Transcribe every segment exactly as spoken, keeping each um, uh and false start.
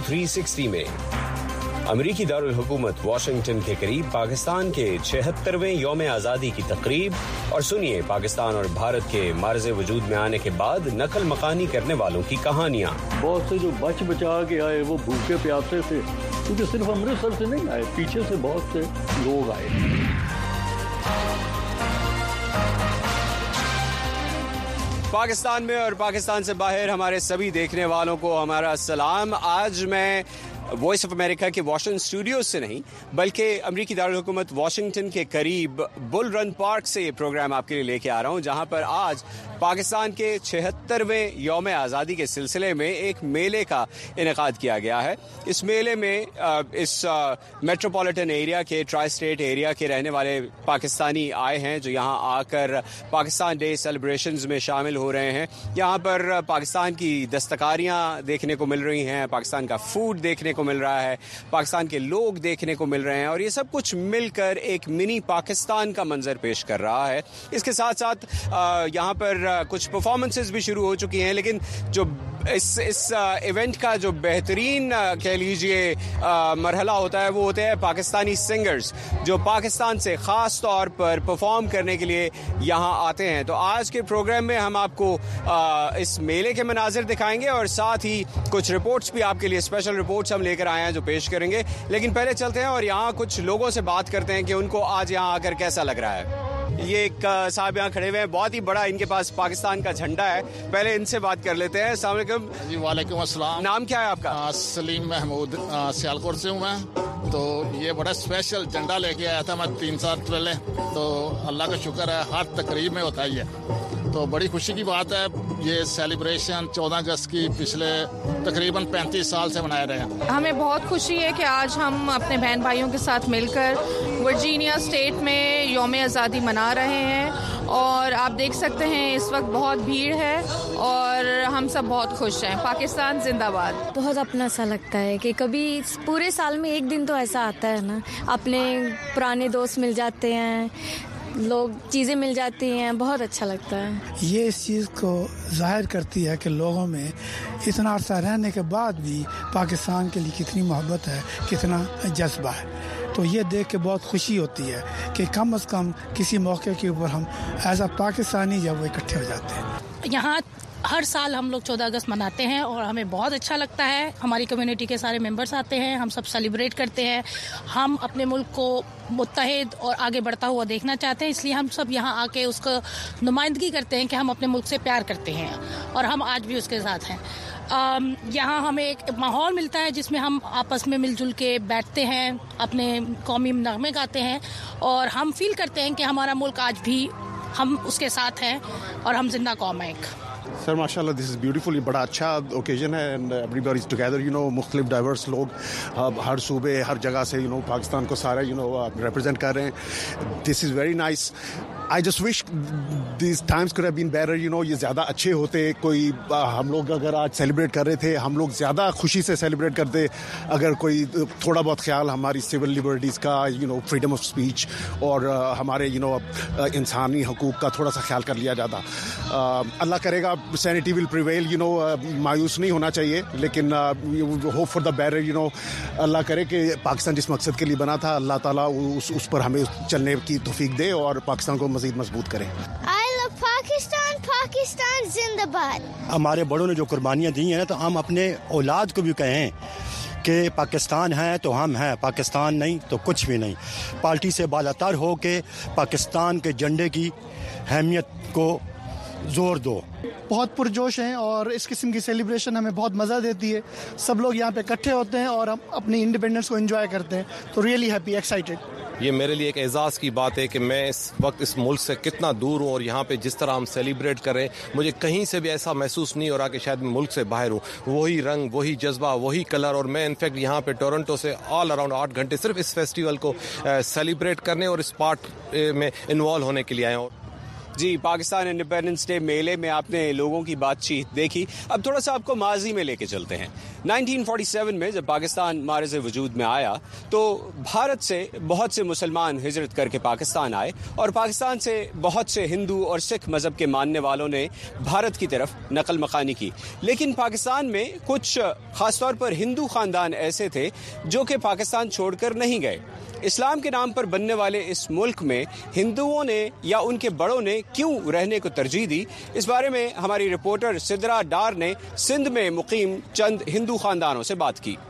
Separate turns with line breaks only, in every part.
تین سو ساٹھ میں امریکی دارالحکومت واشنگٹن کے قریب پاکستان کے چھہترویں یوم آزادی کی تقریب، اور سنیے پاکستان اور بھارت کے معرض وجود میں آنے کے بعد نقل مکانی کرنے والوں کی کہانیاں۔
بہت سے جو بچ بچا کے آئے وہ بھوکے پیاسے تھے، کیونکہ صرف امرتسر سے نہیں آئے، پیچھے سے بہت سے لوگ آئے۔
پاکستان میں اور پاکستان سے باہر ہمارے سبھی دیکھنے والوں کو ہمارا سلام۔ آج میں وائس آف امریکہ کے واشنگٹن اسٹوڈیوز سے نہیں بلکہ امریکی دارالحکومت واشنگٹن کے قریب بل رن پارک سے یہ پروگرام آپ کے لیے لے کے آ رہا ہوں، جہاں پر آج پاکستان کے چھہترویں یوم آزادی کے سلسلے میں ایک میلے کا انعقاد کیا گیا ہے۔ اس میلے میں اس میٹروپولیٹن ایریا کے ٹرائی اسٹیٹ ایریا کے رہنے والے پاکستانی آئے ہیں جو یہاں آ کر پاکستان ڈے سیلیبریشنز میں شامل ہو رہے ہیں۔ یہاں پر پاکستان کی دستکاریاں دیکھنے کو مل رہی ہیں، پاکستان کا فوڈ دیکھنے کو مل رہا ہے، پاکستان کے لوگ دیکھنے کو مل رہے ہیں، اور یہ سب کچھ مل کر ایک منی پاکستان کا منظر پیش کر رہا ہے۔ اس کے ساتھ ساتھ یہاں پر کچھ پرفارمنسز بھی شروع ہو چکی ہیں، لیکن جو اس اس ایونٹ کا جو بہترین کہہ لیجئے مرحلہ ہوتا ہے وہ ہوتے ہیں پاکستانی سنگرز جو پاکستان سے خاص طور پر پرفارم کرنے کے لیے یہاں آتے ہیں۔ تو آج کے پروگرام میں ہم آپ کو اس میلے کے مناظر دکھائیں گے اور ساتھ ہی کچھ رپورٹس بھی آپ کے لیے اسپیشل رپورٹس ہم لے کر آئے ہیں جو پیش کریں گے، لیکن پہلے چلتے ہیں اور یہاں کچھ لوگوں سے بات کرتے ہیں کہ ان کو آج یہاں آ کر کیسا لگ رہا ہے۔ یہ ایک صاحب یہاں کھڑے ہوئے ہیں، بہت ہی بڑا ان کے پاس پاکستان کا جھنڈا ہے، پہلے ان سے بات کر لیتے ہیں۔ السلام علیکم
جی وعلیکم السلام۔
نام کیا ہے آپ کا؟
سلیم محمود، سیالکوٹ سے ہوں میں۔ تو یہ بڑا اسپیشل جھنڈا لے کے آیا تھا میں تین سال پہلے، تو اللہ کا شکر ہے ہر تقریب میں ہوتا ہی ہے، تو بڑی خوشی کی بات ہے۔ یہ سیلیبریشن چودہ اگست کی پچھلے تقریباً پینتیس سال سے منائے رہے ہیں۔
ہمیں بہت خوشی ہے کہ آج ہم اپنے بہن بھائیوں کے ساتھ مل کر ورجینیا اسٹیٹ میں یوم آزادی منا رہے ہیں، اور آپ دیکھ سکتے ہیں اس وقت بہت بھیڑ ہے اور ہم سب بہت خوش ہیں۔ پاکستان زندہ باد۔
بہت اپنا سا لگتا ہے کہ کبھی پورے سال میں ایک دن تو ایسا آتا ہے نا، اپنے پرانے دوست مل جاتے ہیں، لوگ چیزیں مل جاتی ہیں، بہت اچھا لگتا ہے۔
یہ اس چیز کو ظاہر کرتی ہے کہ لوگوں میں اتنا عرصہ رہنے کے بعد بھی پاکستان کے لیے کتنی محبت ہے، کتنا جذبہ ہے۔ تو یہ دیکھ کے بہت خوشی ہوتی ہے کہ کم از کم کسی موقع کے اوپر ہم ایز اے پاکستانی جب وہ اکٹھے ہو جاتے ہیں۔
یہاں ہر سال ہم لوگ چودہ اگست مناتے ہیں اور ہمیں بہت اچھا لگتا ہے۔ ہماری کمیونٹی کے سارے ممبرس آتے ہیں، ہم سب سیلیبریٹ کرتے ہیں۔ ہم اپنے ملک کو متحد اور آگے بڑھتا ہوا دیکھنا چاہتے ہیں، اس لیے ہم سب یہاں آ کے اس کو نمائندگی کرتے ہیں کہ ہم اپنے ملک سے پیار کرتے ہیں، اور ہم آج بھی اس کے ساتھ ہیں۔ یہاں ہمیں ایک ماحول ملتا ہے جس میں ہم آپس میں مل جل کے بیٹھتے ہیں، اپنے قومی نغمے گاتے ہیں، اور ہم فیل کرتے ہیں کہ ہمارا ملک آج بھی ہم اس کے ساتھ ہیں اور ہم زندہ قوم ہیں۔ ایک
سر ماشاء اللہ دس از بیوٹیفل، یہ بڑا اچھا اوکیزن ہے اینڈ ایوری باڈی از ٹوگیدر، یو نو مختلف ڈائیورس لوگ ہر صوبے ہر جگہ سے یو نو پاکستان کو سارا یو نو ریپرزینٹ کر رہے ہیں۔ دس از ویری نائس۔ آئی جسٹ وش دیز ٹائمس کوڈ ہیو بین بیٹر، یو نو یہ زیادہ اچھے ہوتے۔ کوئی ہم لوگ اگر آج سیلیبریٹ کر رہے تھے، ہم لوگ زیادہ خوشی سے سیلیبریٹ کرتے اگر کوئی تھوڑا بہت خیال ہماری سول لبرٹیز کا، یو نو فریڈم آف اسپیچ اور ہمارے یو نو انسانی حقوق کا تھوڑا سا خیال کر لیا جاتا۔ اللہ کرے گا سینٹی ول پریویل، یو نو مایوس نہیں ہونا چاہیے، لیکن ہوپ فار دا بیٹر، یو نو اللہ کرے کہ پاکستان جس مقصد کے لیے بنا تھا اللہ تعالیٰ اس اس پر ہمیں چلنے کی توفیق دے اور پاکستان کو مزید مضبوط کرے۔
I love Pakistan, Pakistan زندہ باد۔
ہمارے بڑوں نے جو قربانیاں دی ہیں تو ہم اپنے اولاد کو بھی کہیں کہ پاکستان ہے تو ہم ہیں، پاکستان نہیں تو کچھ بھی نہیں۔ پارٹی سے بالاتر ہو کے پاکستان کے جھنڈے کی اہمیت کو زور دو۔
بہت پرجوش ہیں اور اس قسم کی سیلیبریشن ہمیں بہت مزہ دیتی ہے۔ سب لوگ یہاں پہ اکٹھے ہوتے ہیں اور ہم اپنی انڈیپینڈنس کو انجوائے کرتے ہیں، تو ریئلی ہیپی، ایکسائٹیڈ۔
یہ میرے لیے ایک اعزاز کی بات ہے کہ میں اس وقت اس ملک سے کتنا دور ہوں، اور یہاں پہ جس طرح ہم سیلیبریٹ کر رہے ہیں مجھے کہیں سے بھی ایسا محسوس نہیں ہو رہا کہ شاید میں ملک سے باہر ہوں۔ وہی رنگ، وہی جذبہ، وہی کلر، اور میں انفیکٹ یہاں پہ ٹورنٹو سے آل اراؤنڈ آٹھ گھنٹے صرف اس فیسٹیول کو سیلیبریٹ کرنے اور اس پارٹ میں انوالو ہونے کے لیے آیا ہوں۔
جی پاکستان انڈیپینڈنس ڈے میلے میں آپ نے لوگوں کی بات چیت دیکھی. اب تھوڑا سا آپ کو ماضی میں لے کے چلتے ہیں. نائنٹین فورٹی سیون میں جب پاکستان معرض وجود میں آیا تو بھارت سے بہت سے مسلمان ہجرت کر کے پاکستان آئے اور پاکستان سے بہت سے ہندو اور سکھ مذہب کے ماننے والوں نے بھارت کی طرف نقل مکانی کی. لیکن پاکستان میں کچھ خاص طور پر ہندو خاندان ایسے تھے جو کہ پاکستان چھوڑ کر نہیں گئے. اسلام کے نام پر بننے والے اس ملک میں ہندوؤں نے یا ان کے بڑوں نے کیوں رہنے کو ترجیح دی؟ اس بارے میں ہماری رپورٹر سدرا ڈار نے سندھ میں مقیم چند ہندو خاندانوں سے بات کی.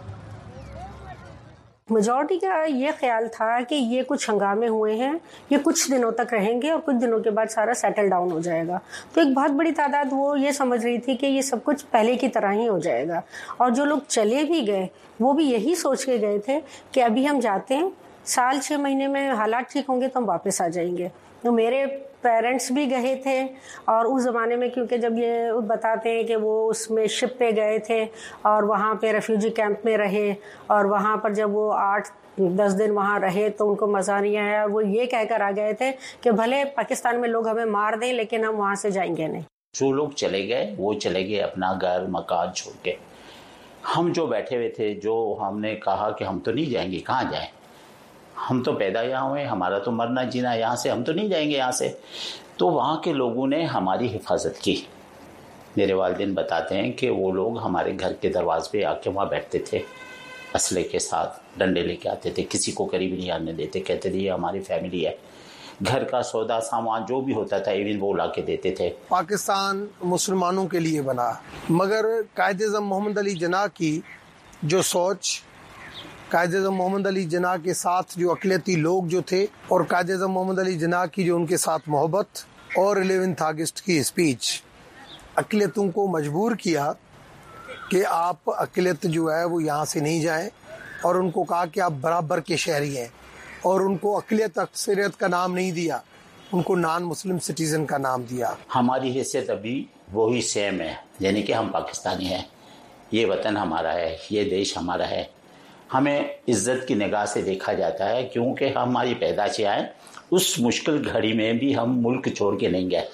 میجورٹی کا یہ خیال تھا کہ یہ کچھ ہنگامے ہوئے ہیں، یہ کچھ دنوں تک رہیں گے اور کچھ دنوں کے بعد سارا سیٹل ڈاؤن ہو جائے گا. تو ایک بہت بڑی تعداد وہ یہ سمجھ رہی تھی کہ یہ سب کچھ پہلے کی طرح ہی ہو جائے گا. اور جو لوگ چلے بھی گئے وہ بھی یہی سوچ کے گئے تھے کہ ابھی ہم جاتے ہیں، سال چھ مہینے میں حالات ٹھیک ہوں گے تو ہم واپس آ جائیں گے. تو میرے پیرنٹس بھی گئے تھے اور اس زمانے میں کیونکہ جب یہ بتاتے ہیں کہ وہ اس میں شپ پہ گئے تھے اور وہاں پہ ریفیوجی کیمپ میں رہے اور وہاں پر جب وہ آٹھ دس دن وہاں رہے تو ان کو مزہ نہیں آیا اور وہ یہ کہہ کر آ گئے تھے کہ بھلے پاکستان میں لوگ ہمیں مار دیں لیکن ہم وہاں سے جائیں گے نہیں.
جو لوگ چلے گئے وہ چلے گئے اپنا گھر مکان چھوڑ کے. ہم جو بیٹھے ہوئے تھے جو ہم نے کہا کہ ہم تو نہیں جائیں گے، کہاں جائیں، ہم تو پیدا یہاں ہوئے، ہمارا تو مرنا جینا یہاں سے، ہم تو نہیں جائیں گے یہاں سے. تو وہاں کے لوگوں نے ہماری حفاظت کی. میرے والدین بتاتے ہیں کہ وہ لوگ ہمارے گھر کے دروازے پہ آ کے وہاں بیٹھتے تھے، اسلحے کے ساتھ ڈنڈے لے کے آتے تھے، کسی کو قریب نہیں آنے دیتے، کہتے تھے یہ ہماری فیملی ہے. گھر کا سودا سامان جو بھی ہوتا تھا ایون وہ لا کے دیتے تھے.
پاکستان مسلمانوں کے لیے بنا، مگر قائد اعظم محمد علی جناح کی جو سوچ، قائد اعظم محمد علی جناح کے ساتھ جو اقلیتی لوگ جو تھے اور قائد اعظم محمد علی جناح کی جو ان کے ساتھ محبت اور الیونتھ اگست کی اسپیچ اقلیتوں کو مجبور کیا کہ آپ اقلیت جو ہے وہ یہاں سے نہیں جائیں اور ان کو کہا کہ آپ برابر کے شہری ہیں اور ان کو اقلیت اکثریت کا نام نہیں دیا، ان کو نان مسلم سٹیزن کا نام دیا.
ہماری حیثیت ابھی وہی سیم ہے، یعنی کہ ہم پاکستانی ہیں، یہ وطن ہمارا ہے، یہ دیش ہمارا ہے. ہمیں عزت کی نگاہ سے دیکھا جاتا ہے کیونکہ ہماری پیدائش آئے اس مشکل گھڑی میں بھی ہم ملک چھوڑ کے نہیں گئے.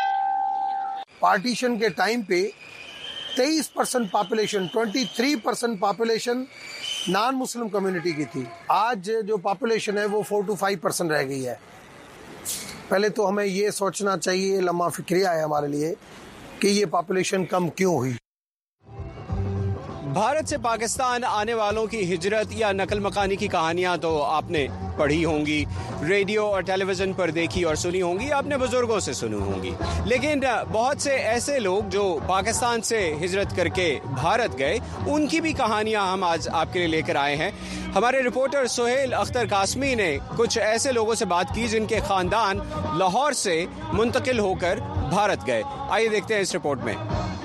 پارٹیشن کے ٹائم پہ تیئیس پرسنٹ پاپولیشن، ٹوینٹی تھری پرسنٹ پاپولیشن نان مسلم کمیونٹی کی تھی. آج جو پاپولیشن ہے وہ فور ٹو فائیو پرسنٹ رہ گئی ہے. پہلے تو ہمیں یہ سوچنا چاہیے، لمحہ فکریہ ہے ہمارے لیے کہ یہ پاپولیشن کم کیوں ہوئی.
بھارت سے پاکستان آنے والوں کی ہجرت یا نقل مکانی کی کہانیاں تو آپ نے پڑھی ہوں گی، ریڈیو اور ٹیلی ویژن پر دیکھی اور سنی ہوں گی، آپ نے بزرگوں سے سنی ہوں گی. لیکن بہت سے ایسے لوگ جو پاکستان سے ہجرت کر کے بھارت گئے، ان کی بھی کہانیاں ہم آج آپ کے لیے لے کر آئے ہیں. ہمارے رپورٹر سہیل اختر قاسمی نے کچھ ایسے لوگوں سے بات کی جن کے خاندان لاہور سے منتقل ہو کر بھارت گئے. آئیے دیکھتے ہیں اس رپورٹ میں.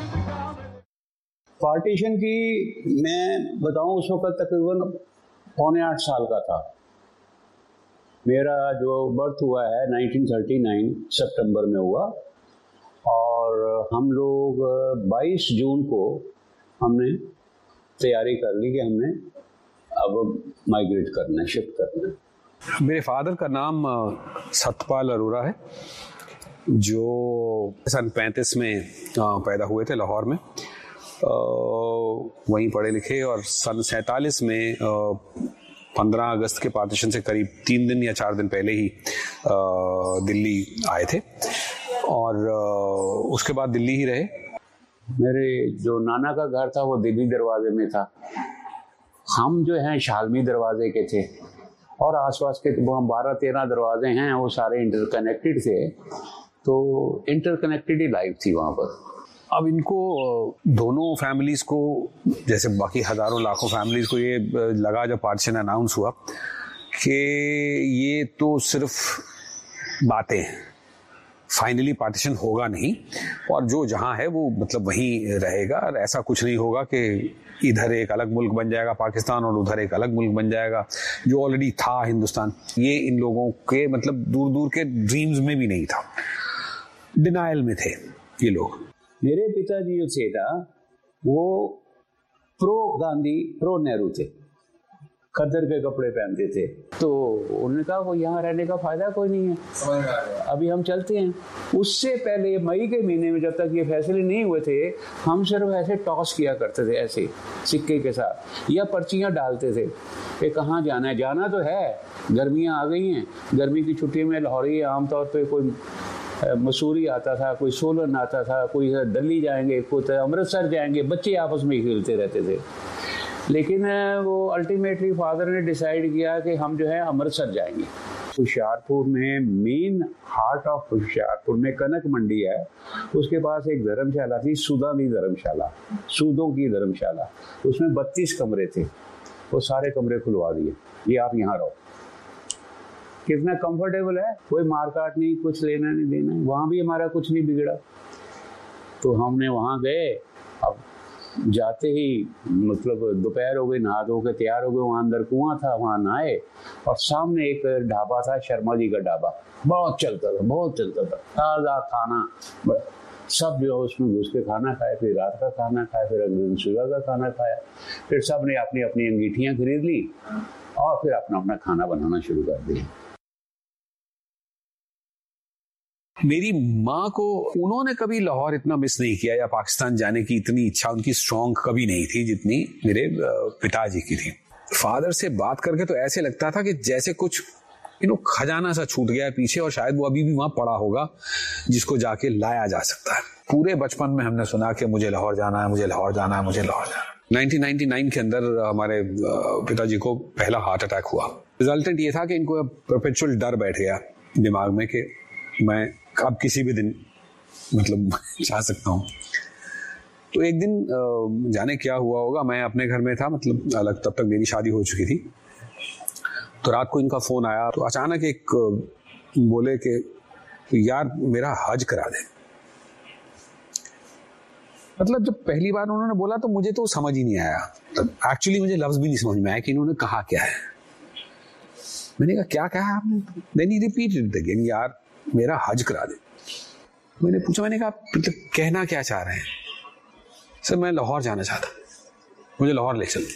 پارٹیشن کی میں بتاؤں اس وقت تقریباً پونے آٹھ سال کا تھا. میرا جو برتھ ہوا ہے نائنٹین تھرٹی نائن سپٹمبر میں ہوا اور ہم لوگ بائیس جون کو ہم نے تیاری کر لی کہ ہم نے اب مائیگریٹ کرنا ہے، شفٹ کرنا ہے.
میرے فادر کا نام ستپال اروڑا ہے جو سن پینتیس میں پیدا ہوئے تھے لاہور میں. وہیں پڑھے لکھے اور سن سینتالیس میں پندرہ اگست کے پارٹیشن سے قریب تین دن یا چار دن پہلے ہی دلی آئے تھے اور اس کے بعد دلی ہی رہے.
میرے جو نانا کا گھر تھا وہ دلی دروازے میں تھا، ہم جو ہیں شالمی دروازے کے تھے اور آس پاس کے وہاں بارہ تیرہ دروازے ہیں، وہ سارے انٹر کنیکٹڈ تھے. تو انٹر کنیکٹڈ ہی لائف تھی وہاں پر.
اب ان کو دونوں فیملیز کو جیسے باقی ہزاروں لاکھوں فیملیز کو یہ لگا جب پارٹیشن اناؤنس ہوا کہ یہ تو صرف باتیں ہیں، فائنلی پارٹیشن ہوگا نہیں اور جو جہاں ہے وہ مطلب وہیں رہے گا. اور ایسا کچھ نہیں ہوگا کہ ادھر ایک الگ ملک بن جائے گا پاکستان اور ادھر ایک الگ ملک بن جائے گا جو آلریڈی تھا ہندوستان. یہ ان لوگوں کے مطلب دور دور کے ڈریمز میں بھی نہیں تھا، ڈینائل میں تھے یہ لوگ.
میرے پتا جی جو تھے تھا وہ پرو گاندھی پرو نہرو تھے. खद्दर के कपड़े पहनते थे। तो उन्होंने कहा वो यहाँ रहने का फायदा कोई नहीं है, अभी हम चलते हैं। उससे पहले मई के महीने में जब तक ये फैसले नहीं हुए थे, हम सिर्फ ऐसे टॉस किया करते थे, ऐसे सिक्के के साथ, या पर्चियाँ डालते थे कि कहाँ जाना है। जाना तो है, गर्मियाँ आ गई हैं, गर्मी की छुट्टी में लाहौरी आमतौर पर कोई मसूरी आता था, कोई सोलन आता था, कोई दिल्ली जाएंगे, कोई अमृतसर जाएंगे, बच्चे आपस में खेलते रहते थे। लेकिन वो अल्टीमेटली फादर ने डिसाइड किया कि हम जो है अमृतसर जाएंगे। होशियारपुर में, मेन हार्ट ऑफ होशियारपुर में कनक मंडी है, उसके पास एक धर्मशाला थी, सूदानी धर्मशाला, सूदों की धर्मशाला। उसमें बत्तीस कमरे थे, वो सारे कमरे खुलवा दिए, ये आप यहाँ रहो। कितना कंफर्टेबल है, कोई मारकाट नहीं, कुछ लेना नहीं देना, वहाँ भी हमारा कुछ नहीं बिगड़ा। तो हमने वहाँ गए, अब जाते ही मतलब दोपहर हो गई, नहा धो के तैयार हो गए, वहाँ अंदर कुआं था, वहाँ नहाए, और सामने एक ढाबा था, शर्मा जी का ढाबा, बहुत चलता था, बहुत चलता था, ताज़ा खाना, सब जो उसमें घुस के खाना खाए, फिर रात का खाना खाए, फिर अगले दिन सुबह का खाना खाया, फिर सब ने अपनी अपनी अंगीठियाँ खरीद ली और फिर अपना अपना खाना बनाना शुरू कर दिया।
मेरी माँ को, उन्होंने कभी लाहौर इतना मिस नहीं किया, या पाकिस्तान जाने की इतनी इच्छा उनकी स्ट्रॉन्ग कभी नहीं थी जितनी मेरे पिताजी की थी। फादर से बात करके तो ऐसे लगता था कि जैसे कुछ यू नो खजाना सा छूट गया है पीछे, और शायद वो अभी भी वहां पड़ा होगा जिसको जाके लाया जा सकता है। पूरे बचपन में हमने सुना कि मुझे लाहौर जाना है, मुझे लाहौर जाना है, मुझे लाहौर जाना है। नाइनटीन नाइंटी नाइन के अंदर हमारे पिताजी को पहला हार्ट अटैक हुआ। रिजल्टेंट ये था कि इनको परपेचुअल डर बैठ गया दिमाग में कि मैं अब किसी भी दिन मतलब जा सकता हूँ। तो एक दिन जाने क्या हुआ होगा, मैं अपने घर में था, मतलब अलग, तब तक मेरी शादी हो चुकी थी। तो रात को इनका फोन आया, तो अचानक एक बोले कि यार मेरा हज करा दे। मतलब जब पहली बार उन्होंने बोला तो मुझे तो समझ ही नहीं आया, तब एक्चुअली मुझे लफ्ज भी नहीं समझ में आया कि इन्होंने कहा क्या है। मैंने कहा क्या कहा आपने? देन ही रिपीटेड अगेन, यार मेरा हज करा दे। मैंने पूछा, मैंने कहा मतलब कहना क्या चाह रहे हैं? सर मैं लाहौर जाना चाहता, मुझे लाहौर ले चल।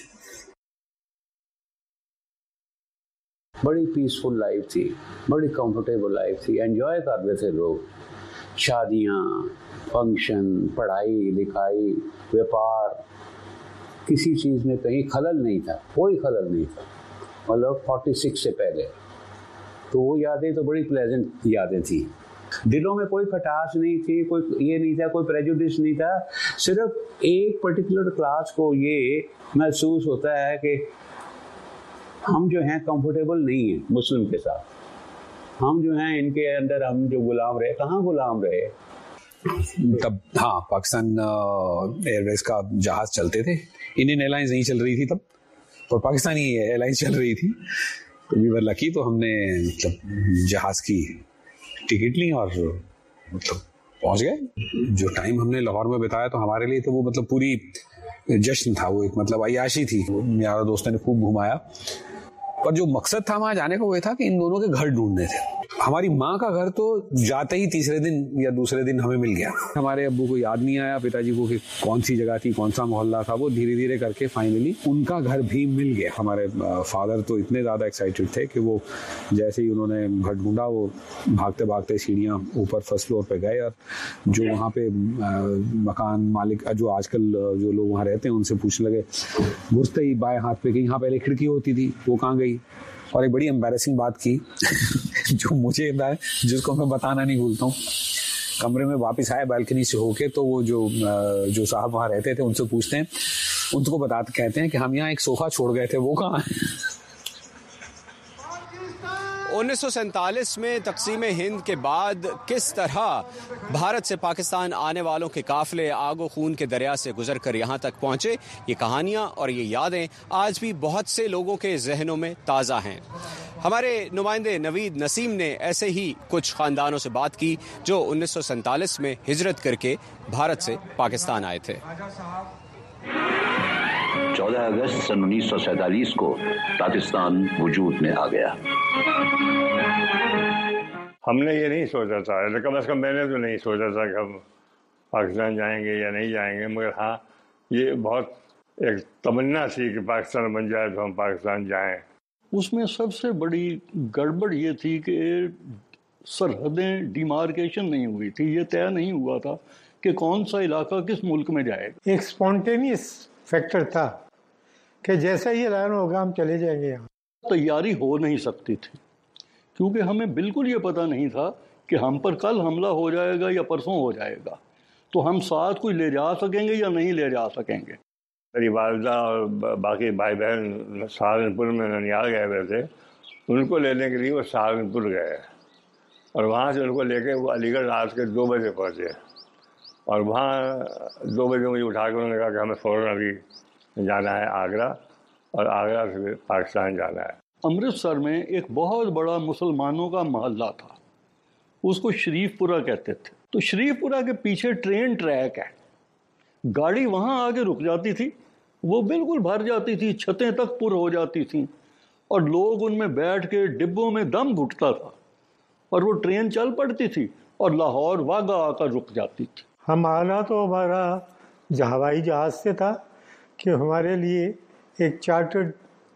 बड़ी पीसफुल लाइफ थी, बड़ी कंफर्टेबल लाइफ थी, एंजॉय कर रहे थे लोग। शादियाँ, फंक्शन, पढ़ाई लिखाई, व्यापार, किसी चीज़ में कहीं खलल नहीं था, कोई खलल नहीं था, मतलब फोर्टी सिक्स से पहले। तो वो यादें तो बड़ी प्लेजेंट यादें थी। दिलों में कोई खटास नहीं थी, कोई ये नहीं था, कोई प्रेजुडिस नहीं था। सिर्फ एक पर्टिकुलर क्लास को ये महसूस होता है कि हम जो हैं कंफर्टेबल नहीं हैं मुस्लिम के साथ, हम जो हैं इनके अंदर हम जो गुलाम रहे। कहाँ गुलाम रहे?
तब हाँ पाकिस्तान एयरवेज का जहाज चलते थे, इंडियन एयरलाइंस नहीं चल रही थी तब, और पाकिस्तानी एयरलाइंस चल रही थी। तो वी वर लकी, तो हमने मतलब जहाज की टिकट ली और मतलब पहुंच गए। जो टाइम हमने लाहौर में बिताया तो हमारे लिए तो वो मतलब पूरी जश्न था, वो एक मतलब अय्याशी थी। मेरा दोस्तों ने खूब घुमाया, पर जो मकसद था वहां जाने का वो था कि इन दोनों के घर ढूंढने थे। हमारी माँ का घर तो जाते ही तीसरे दिन या दूसरे दिन हमें मिल गया। हमारे अब्बू को याद नहीं आया, पिताजी को कि कौन सी जगह थी, कौन सा मोहल्ला था। वो धीरे धीरे करके फाइनली उनका घर भी मिल गया। हमारे फादर तो इतने ज़्यादा एक्साइटेड थे कि वो जैसे ही उन्होंने घर ढूंढा, वो भागते भागते सीढ़ियाँ ऊपर फर्स्ट फ्लोर पे गए, और जो वहाँ पे मकान मालिक, जो आजकल जो लोग वहाँ रहते हैं, उनसे पूछने लगे। घुसते ही बाएं हाथ पे कि यहाँ पहले खिड़की होती थी, वो कहाँ गई? और एक बड़ी एम्बैरेसिंग बात की जो मुझे जिसको मैं बताना नहीं भूलता हूँ। कमरे में वापस आए बालकनी से होके, तो वो जो जो साहब वहाँ रहते थे उनसे पूछते हैं, उनको बताते कहते हैं कि हम यहाँ एक सोफा छोड़ गए थे, वो कहाँ है?
उन्नीस सौ सैंतालीस में तकसीम हिंद के बाद किस तरह भारत से पाकिस्तान आने वालों के काफिले आगो खून के दरिया से गुजर कर यहाँ तक पहुँचे, ये कहानियाँ और ये यादें आज भी बहुत से लोगों के जहनों में ताज़ा हैं। हमारे नुमाइंदे नवीद नसीम ने ऐसे ही कुछ ख़ानदानों से बात की जो उन्नीस सौ सैंतालीस में हिजरत करके भारत से पाकिस्तान आए थे।
चौदह अगस्त सन उन्नीस सौ सैंतालीस को पाकिस्तान वजूद में आ गया।
हमने ये नहीं सोचा था, कम से कम मैंने तो नहीं सोचा था कि हम पाकिस्तान जाएंगे या नहीं जाएंगे, मगर हाँ ये बहुत ایک تمنا تھی کہ پاکستان بن جائے تو ہم پاکستان جائیں.
اس میں سب سے بڑی گڑبڑ یہ تھی کہ سرحدیں ڈیمارکیشن نہیں ہوئی تھی. یہ طے نہیں ہوا تھا کہ کون سا علاقہ کس ملک میں جائے گا.
ایک اسپونٹینیس فیکٹر تھا کہ جیسا یہ اعلان ہوگا ہم چلے جائیں گے. یہاں
تیاری ہو نہیں سکتی تھی کیونکہ ہمیں بالکل یہ پتہ نہیں تھا کہ ہم پر کل حملہ ہو جائے گا یا پرسوں ہو جائے گا, تو ہم ساتھ کوئی لے جا سکیں گے یا نہیں لے جا سکیں گے.
میری والدہ اور باقی بھائی بہن سہارنپور میں ننیال گئے ہوئے تھے. ان کو لینے کے لیے وہ سہارنپور گئے اور وہاں سے ان کو لے کے وہ علی گڑھ رات کے دو بجے پہنچے اور وہاں دو بجے مجھے اٹھا کے انہوں نے کہا کہ ہمیں فوراً ابھی جانا ہے آگرہ اور آگرہ سے پاکستان جانا ہے.
امرتسر میں ایک بہت بڑا مسلمانوں کا محلہ تھا, اس کو شریف پورہ کہتے تھے. تو شریف پورہ کے پیچھے ٹرین ٹریک ہے, گاڑی وہاں آگے رک جاتی تھی, وہ بالکل بھر جاتی تھی, چھتیں تک پر ہو جاتی تھیں اور لوگ ان میں بیٹھ کے ڈبوں میں دم گھٹتا تھا اور وہ ٹرین چل پڑتی تھی اور لاہور واگا آ کر رک جاتی تھی.
ہم آنا تو ہمارا ہوائی جہاز سے تھا کہ ہمارے لیے ایک چارٹرڈ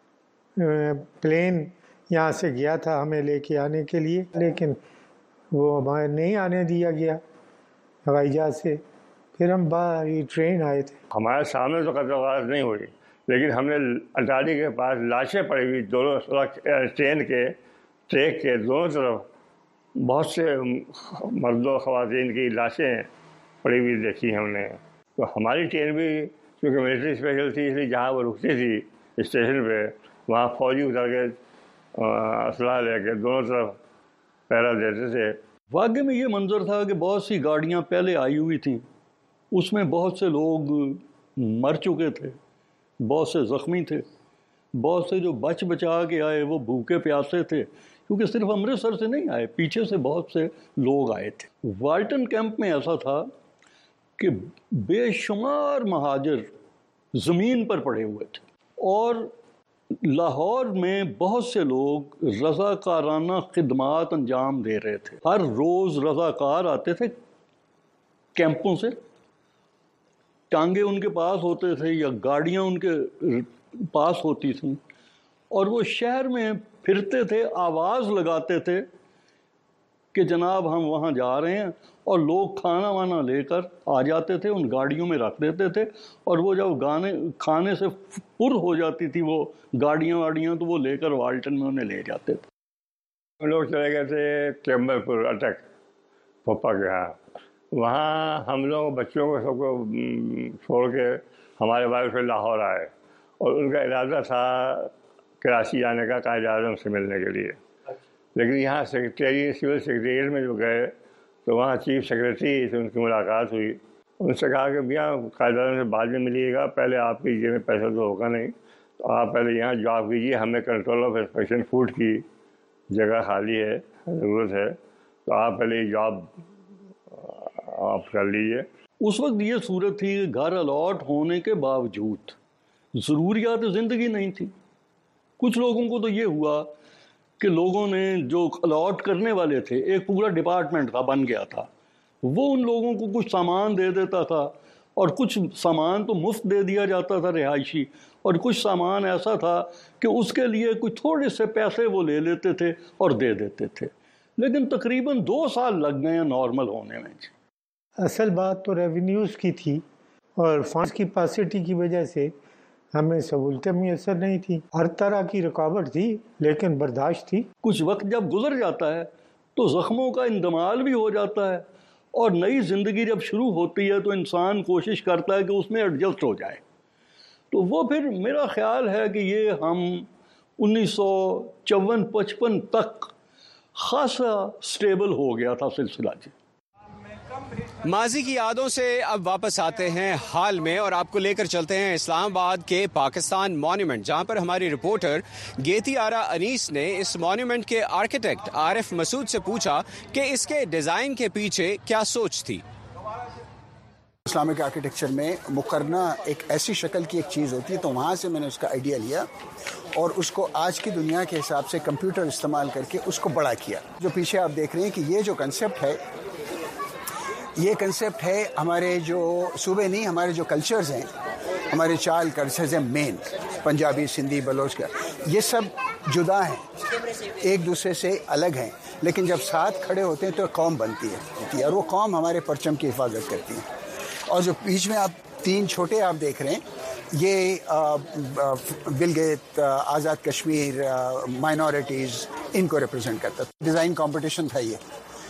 پلین یہاں سے گیا تھا ہمیں لے کے آنے کے لیے, لیکن وہ ہمیں نہیں آنے دیا گیا ہوائی جہاز سے. پھر ہم باہر ٹرین آئے تھے.
ہمارے سامنے تو قتل و غارت نہیں ہوئی, لیکن ہم نے اٹاری کے پاس لاشیں پڑی ہوئی دونوں ٹرین کے ٹریک کے دونوں طرف بہت سے مرد و خواتین کی لاشیں پڑی ہوئی دیکھی ہم نے. تو ہماری ٹرین بھی کیونکہ ملٹری اسپیشل تھی, اس لیے جہاں وہ رکتی تھی اسٹیشن پہ وہاں فوجی اتر کے اسلحہ لے کے دونوں طرف پہرا دیتے تھے.
واقعی میں یہ منظر تھا کہ بہت سی گاڑیاں پہلے آئی ہوئی تھیں, اس میں بہت سے لوگ مر چکے تھے, بہت سے زخمی تھے, بہت سے جو بچ بچا کے آئے وہ بھوکے پیاسے تھے کیونکہ صرف امرتسر سے نہیں آئے, پیچھے سے بہت سے لوگ آئے تھے. والٹن کیمپ میں ایسا تھا کہ بے شمار مہاجر زمین پر پڑے ہوئے تھے اور لاہور میں بہت سے لوگ رضاکارانہ خدمات انجام دے رہے تھے. ہر روز رضاکار آتے تھے کیمپوں سے, ٹانگے ان کے پاس ہوتے تھے یا گاڑیاں ان کے پاس ہوتی تھیں اور وہ شہر میں پھرتے تھے, آواز لگاتے تھے کہ جناب ہم وہاں جا رہے ہیں, اور لوگ کھانا وانا لے کر آ جاتے تھے, ان گاڑیوں میں رکھ دیتے تھے اور وہ جب گانے کھانے سے پر ہو جاتی تھی وہ گاڑیاں واڑیاں تو وہ لے کر والٹن میں انہیں لے جاتے تھے.
ہم لوگ چلے گئے تھے کیمبر پور اٹک پپا کے یہاں, وہاں ہم لوگ بچوں کو سب کو چھوڑ کے ہمارے والد سے لاہور آئے اور ان کا ارادہ تھا کراچی جانے کا قائد اعظم سے ملنے کے لیے. لیکن یہاں سیکرٹری سول سیکرٹریٹ میں جو گئے تو وہاں چیف سیکرٹری سے ان کی ملاقات ہوئی. ان سے کہا کہ میاں قائد اعظم سے بعد میں ملیے گا, پہلے آپ کی جیب میں پیسہ تو ہوگا نہیں, تو آپ پہلے یہاں جاب کیجیے, ہمیں کنٹرول آف انسپیکشن فوڈ کی جگہ خالی ہے, ضرورت ہے, تو آپ پہلے یہ جاب آپ کر لیجیے.
اس وقت یہ صورت تھی کہ گھر الاٹ ہونے کے باوجود ضروریات زندگی نہیں تھی. کچھ لوگوں کو تو یہ ہوا کہ لوگوں نے جو الاٹ کرنے والے تھے, ایک پورا ڈپارٹمنٹ تھا بن گیا تھا, وہ ان لوگوں کو کچھ سامان دے دیتا تھا اور کچھ سامان تو مفت دے دیا جاتا تھا رہائشی, اور کچھ سامان ایسا تھا کہ اس کے لیے کچھ تھوڑے سے پیسے وہ لے لیتے تھے اور دے دیتے تھے. لیکن تقریباً دو سال لگ گئے ہیں نارمل ہونے میں.
اصل بات تو ریونیوز کی تھی اور فنڈز کی پاسٹی کی وجہ سے ہمیں سہولتیں میسر نہیں تھی. ہر طرح کی رکاوٹ تھی لیکن برداشت تھی.
کچھ وقت جب گزر جاتا ہے تو زخموں کا اندمال بھی ہو جاتا ہے اور نئی زندگی جب شروع ہوتی ہے تو انسان کوشش کرتا ہے کہ اس میں ایڈجسٹ ہو جائے. تو وہ پھر میرا خیال ہے کہ یہ ہم انیس سو چون پچپن تک خاصا سٹیبل ہو گیا تھا سلسلہ. جی
ماضی کی یادوں سے اب واپس آتے ہیں حال میں اور آپ کو لے کر چلتے ہیں اسلام آباد کے پاکستان مونیومنٹ, جہاں پر ہماری رپورٹر گیتی آرا انیس نے اس مونیومنٹ کے آرکیٹیکٹ عارف مسعود سے پوچھا کہ اس کے ڈیزائن کے پیچھے کیا سوچ تھی.
اسلامک آرکیٹیکچر میں مقرنہ ایک ایسی شکل کی ایک چیز ہوتی ہے, تو وہاں سے میں نے اس کا آئیڈیا لیا اور اس کو آج کی دنیا کے حساب سے کمپیوٹر استعمال کر کے اس کو بڑا کیا. جو پیچھے آپ دیکھ رہے ہیں کہ یہ جو کنسیپٹ ہے, یہ کنسیپٹ ہے ہمارے جو صوبے نہیں ہمارے جو کلچرز ہیں ہمارے چال کلچرز ہیں مین، پنجابی، سندھی، بلوچ کا، یہ سب جدا ہیں، ایک دوسرے سے الگ ہیں، لیکن جب ساتھ کھڑے ہوتے ہیں تو قوم بنتی ہے، اور وہ قوم ہمارے پرچم کی حفاظت کرتی ہے. اور جو بیچ میں آپ تین چھوٹے آپ دیکھ رہے ہیں، یہ گلگت، آزاد کشمیر، مائنورٹیز، ان کو ریپرزینٹ کرتا ہے. ڈیزائن کمپٹیشن تھا یہ،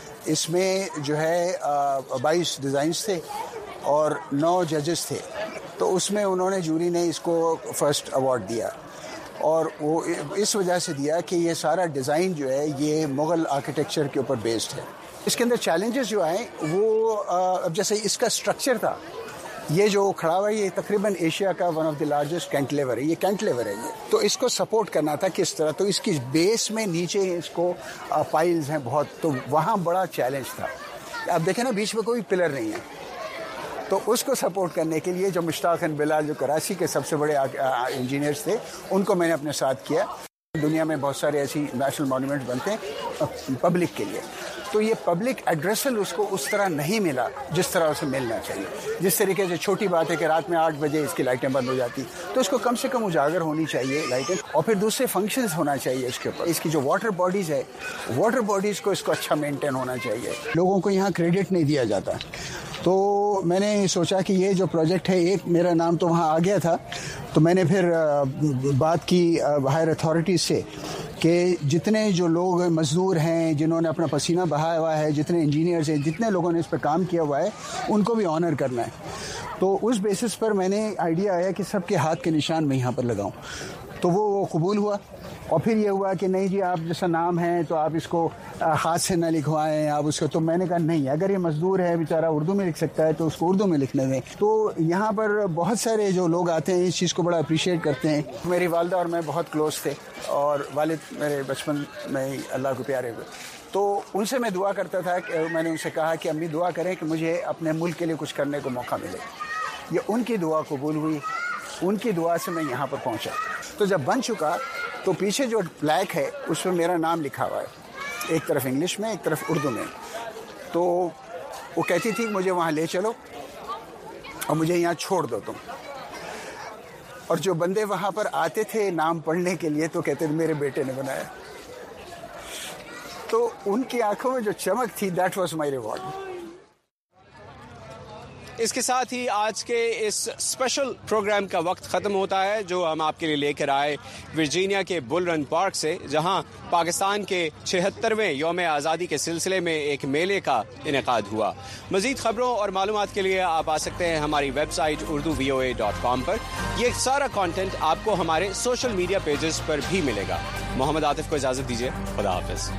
اس میں جو ہے بائیس ڈیزائنز تھے اور نو ججز تھے، تو اس میں انہوں نے جوری نے اس کو فرسٹ ایوارڈ دیا، اور وہ اس وجہ سے دیا کہ یہ سارا ڈیزائن جو ہے یہ مغل آرکیٹیکچر کے اوپر بیسڈ ہے. اس کے اندر چیلنجز جو آئے وہ اب جیسے اس کا اسٹرکچر تھا، یہ جو کھڑا ہوا ہے یہ تقریباً ایشیا کا ون آف دی لارجسٹ کینٹلیور ہے، یہ کینٹلیور ہے یہ، تو اس کو سپورٹ کرنا تھا کس طرح، تو اس کی بیس میں نیچے اس کو پائلز ہیں بہت، تو وہاں بڑا چیلنج تھا. اب دیکھیں نا بیچ میں کوئی پلر نہیں ہے، تو اس کو سپورٹ کرنے کے لیے جو مشتاق بلال جو کراچی کے سب سے بڑے انجینئرز تھے ان کو میں نے اپنے ساتھ کیا. دنیا میں بہت سارے ایسی نیشنل مانیومنٹ بنتے ہیں پبلک کے لیے، تو یہ پبلک ایڈریسل اس کو اس طرح نہیں ملا جس طرح اسے ملنا چاہیے. جس طریقے سے چھوٹی بات ہے کہ رات میں آٹھ بجے اس کی لائٹیں بند ہو جاتی، تو اس کو کم سے کم اجاگر ہونی چاہیے لائٹیں، اور پھر دوسرے فنکشنز ہونا چاہیے اس کے اوپر. اس کی جو واٹر باڈیز ہے، واٹر باڈیز کو اس کو اچھا مینٹین ہونا چاہیے. لوگوں کو یہاں کریڈٹ نہیں دیا جاتا، تو میں نے سوچا کہ یہ جو پروجیکٹ ہے، ایک میرا نام تو وہاں آ گیا تھا، تو میں نے پھر بات کی ہائر اتھارٹیز سے کہ جتنے جو لوگ مزدور ہیں جنہوں نے اپنا پسینہ بہایا ہوا ہے، جتنے انجینئرز ہیں، جتنے لوگوں نے اس پہ کام کیا ہوا ہے، ان کو بھی آنر کرنا ہے. تو اس بیسس پر میں نے آئیڈیا آیا کہ سب کے ہاتھ کے نشان میں یہاں پر لگاؤں، تو وہ قبول ہوا. اور پھر یہ ہوا کہ نہیں جی آپ جیسا نام ہے تو آپ اس کو ہاتھ سے نہ لکھوائیں آپ اس کو، تو میں نے کہا نہیں، اگر یہ مزدور ہے بیچارہ اردو میں لکھ سکتا ہے تو اس کو اردو میں لکھنے دیں. تو یہاں پر بہت سارے جو لوگ آتے ہیں اس چیز کو بڑا اپریشیٹ کرتے ہیں. میری والدہ اور میں بہت کلوز تھے، اور والد میرے بچپن میں اللہ کو پیارے ہوئے، تو ان سے میں دعا کرتا تھا کہ میں نے ان سے کہا کہ امی دعا کریں کہ مجھے اپنے ملک کے لیے کچھ کرنے کو موقع ملے. یہ ان کی دعا قبول ہوئی، ان کی دعا سے میں یہاں پر پہنچا. تو جب بن چکا تو پیچھے جو بلیک ہے اس میں میرا نام لکھا ہوا ہے، ایک طرف انگلش میں ایک طرف اردو میں. تو وہ کہتی تھی مجھے وہاں لے چلو اور مجھے یہاں چھوڑ دو تم. اور جو بندے وہاں پر آتے تھے نام پڑھنے کے لیے تو کہتے تھے میرے بیٹے نے بنایا. تو ان کی آنکھوں میں جو چمک تھی، دیٹ واز مائی ریوارڈ.
اس کے ساتھ ہی آج کے اس اسپیشل پروگرام کا وقت ختم ہوتا ہے جو ہم آپ کے لیے لے کر آئے ورجینیا کے بل رن پارک سے، جہاں پاکستان کے چھہترویں یوم آزادی کے سلسلے میں ایک میلے کا انعقاد ہوا. مزید خبروں اور معلومات کے لیے آپ آ سکتے ہیں ہماری ویب سائٹ اردو وی او اے ڈاٹ کام پر. یہ سارا کانٹینٹ آپ کو ہمارے سوشل میڈیا پیجز پر بھی ملے گا. محمد عاطف کو اجازت دیجیے، خدا حافظ.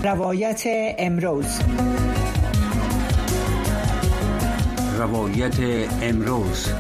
روایت امروز.
روایت امروز.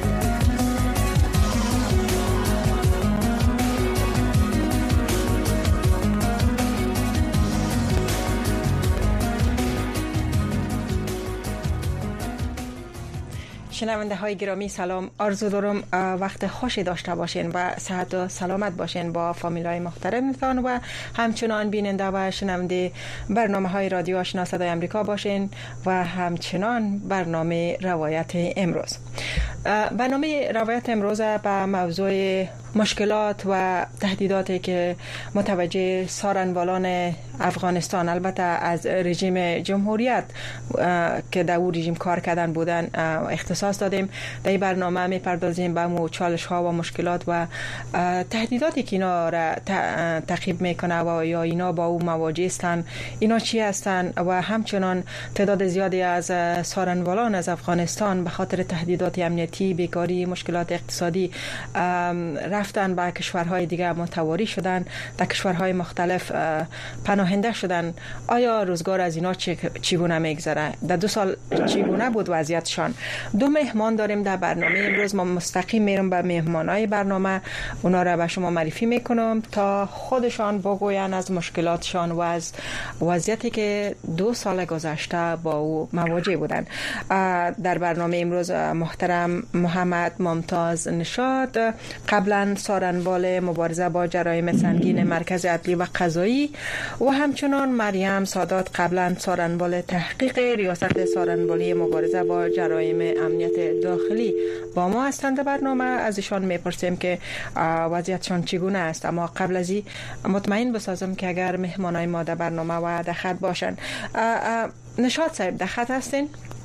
شنونده های گرامی سلام، آرزو دارم وقت خوشی داشته باشین و صحت و سلامت باشین با فامیل های محترمتان و همچنان بیننده و شنونده برنامه های رادیو آشنا صدای امریکا باشین و همچنان برنامه روایت امروز. برنامه روایت امروز به موضوع مشکلات و تهدیداتی که متوجه سارنوالان افغانستان، البته از رژیم جمهوریت که در او رژیم کار کردن بودن، اختصاص دادیم. در این برنامه میپردازیم به مو چالش ها و مشکلات و تهدیداتی که اینا را تعقیب میکنه و یا اینا با او مواجه هستند، اینا چی هستند و همچنان تعداد زیادی از سارنوالان از افغانستان به خاطر تهدیدات امنیتی، بیکاری، مشکلات اقتصادی رفتن به کشورهای دیگه متواری شدن، در کشورهای مختلف پناهنده شدن. آیا روزگار از اینا چگونه میگذره؟ در دو سال چگونه بود وضعیتشان؟ دو مهمان داریم در برنامه امروز. ما مستقیم میرم به مهمانای برنامه، اونا را به شما معرفی میکنم تا خودشان بگوین از مشکلاتشان و از وضعیتی که دو سال گذشته با او مواجه بودن. در برنامه امروز محترم محمد ممتاز نشاد، قبلا سارنوال مبارزه با جرایم سنگین مرکز عدلی و قضایی، و همچنان مریم سادات، قبلا سارنوال تحقیق ریاست سارنوالی مبارزه با جرایم امنیت داخلی با ما هستند. برنامه ازشان میپرسیم که وضعیتشان چگونه است، اما قبل از این مطمئن بسازم که اگر مهمانای ما در برنامه و در خط باشن. نشاد صاحب در خط هستین؟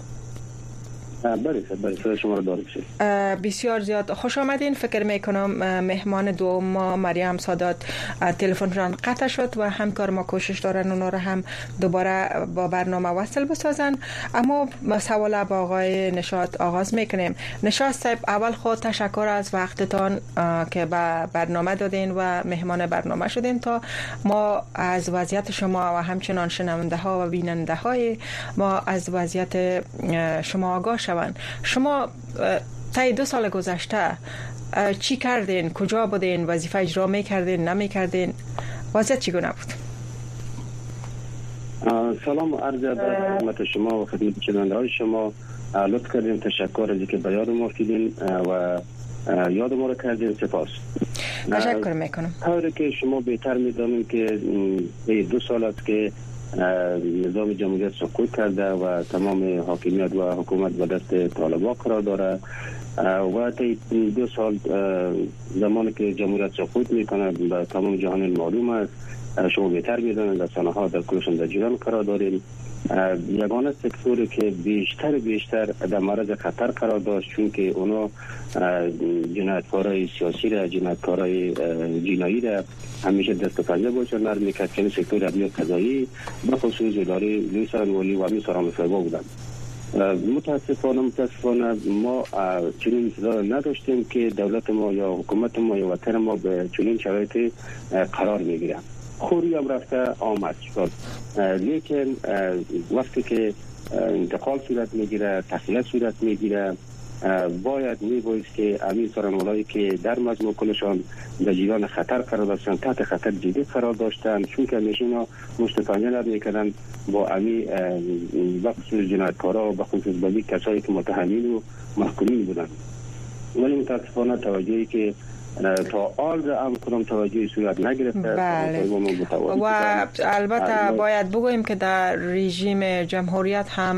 بله بله شما رو داریم.
بسیار زیاد خوش آمدین. فکر میکنم مهمان دوم ما مریم سادات تلفنشان قطع شد و همکار ما کوشش دارن اونا رو هم دوباره با برنامه وصل بسازن. اما سوال با آقای نشاد آغاز میکنیم. نشاد صاحب، اول خود تشکر از وقتتان که به برنامه دادین و مهمان برنامه شدین تا ما از وضعیت شما و همچنان شنونده ها و بیننده های ما از وضعیت شما آگاه شوند. شما طی دو سال گذشته چی کردین؟ کجا بودین؟ وظیفه اجرا میکردین؟ نمیکردین؟ وضعیت چگونه بود؟
سلام و عرض ادب خدمت شما و خدمت شنونده های شما. لطف کردین، تشکر از اینکه به یاد ما افتادین و یاد ما رو کردین. سپاس.
تشکر میکنم.
طوری که شما بهتر میدونید که دو سال است که نظام جمهوریت سقوط کرده و تمام حاکمیت و حکومت به دست طالبان قرار داره و طی دو سال زمانی که جمهوریت سقوط میکنه به تمام جهان معلوم است. شما بهتر میدونید رسانه ها در کلشون در جریان قرار داریم. یگانه سکتوری که بیشتر بیشتر در معرض خطر قرار داشت، چون که اونا جنایتکارای سیاسی را، جنایتکارای جنایی را همیشه دست پنجه باشن نرم میکرد که سکتور امنیت قضایی به خصوص اداره لوی سارنوالی و امیر سارنوال بودن. متاسفانه متاسفانه ما چنین انتظار نداشتیم که دولت ما یا حکومت ما یا وطن ما به چنین شرایطی قرار میگیره. خوری هم رفته آمد شد، لیکن وقتی که انتقال صورت میگیره، تخلیه صورت میگیره، باید میبایست که امیر سارنوالایی که در مجموع کلشان در جریان خطر قرار داشتن، تحت خطر جدی قرار داشتن، چون که همیشه اینا مشتفانه نرد میکردن با امیر بخصوص جنایتکارا و بخصوص بازی کسایی که متهمین و محکومین بودن. ولی متاسفانه توجهی که تا آل هم کنم توجهی صورت نگرفته.
بله. و البته باید بگوییم که در رژیم جمهوریت هم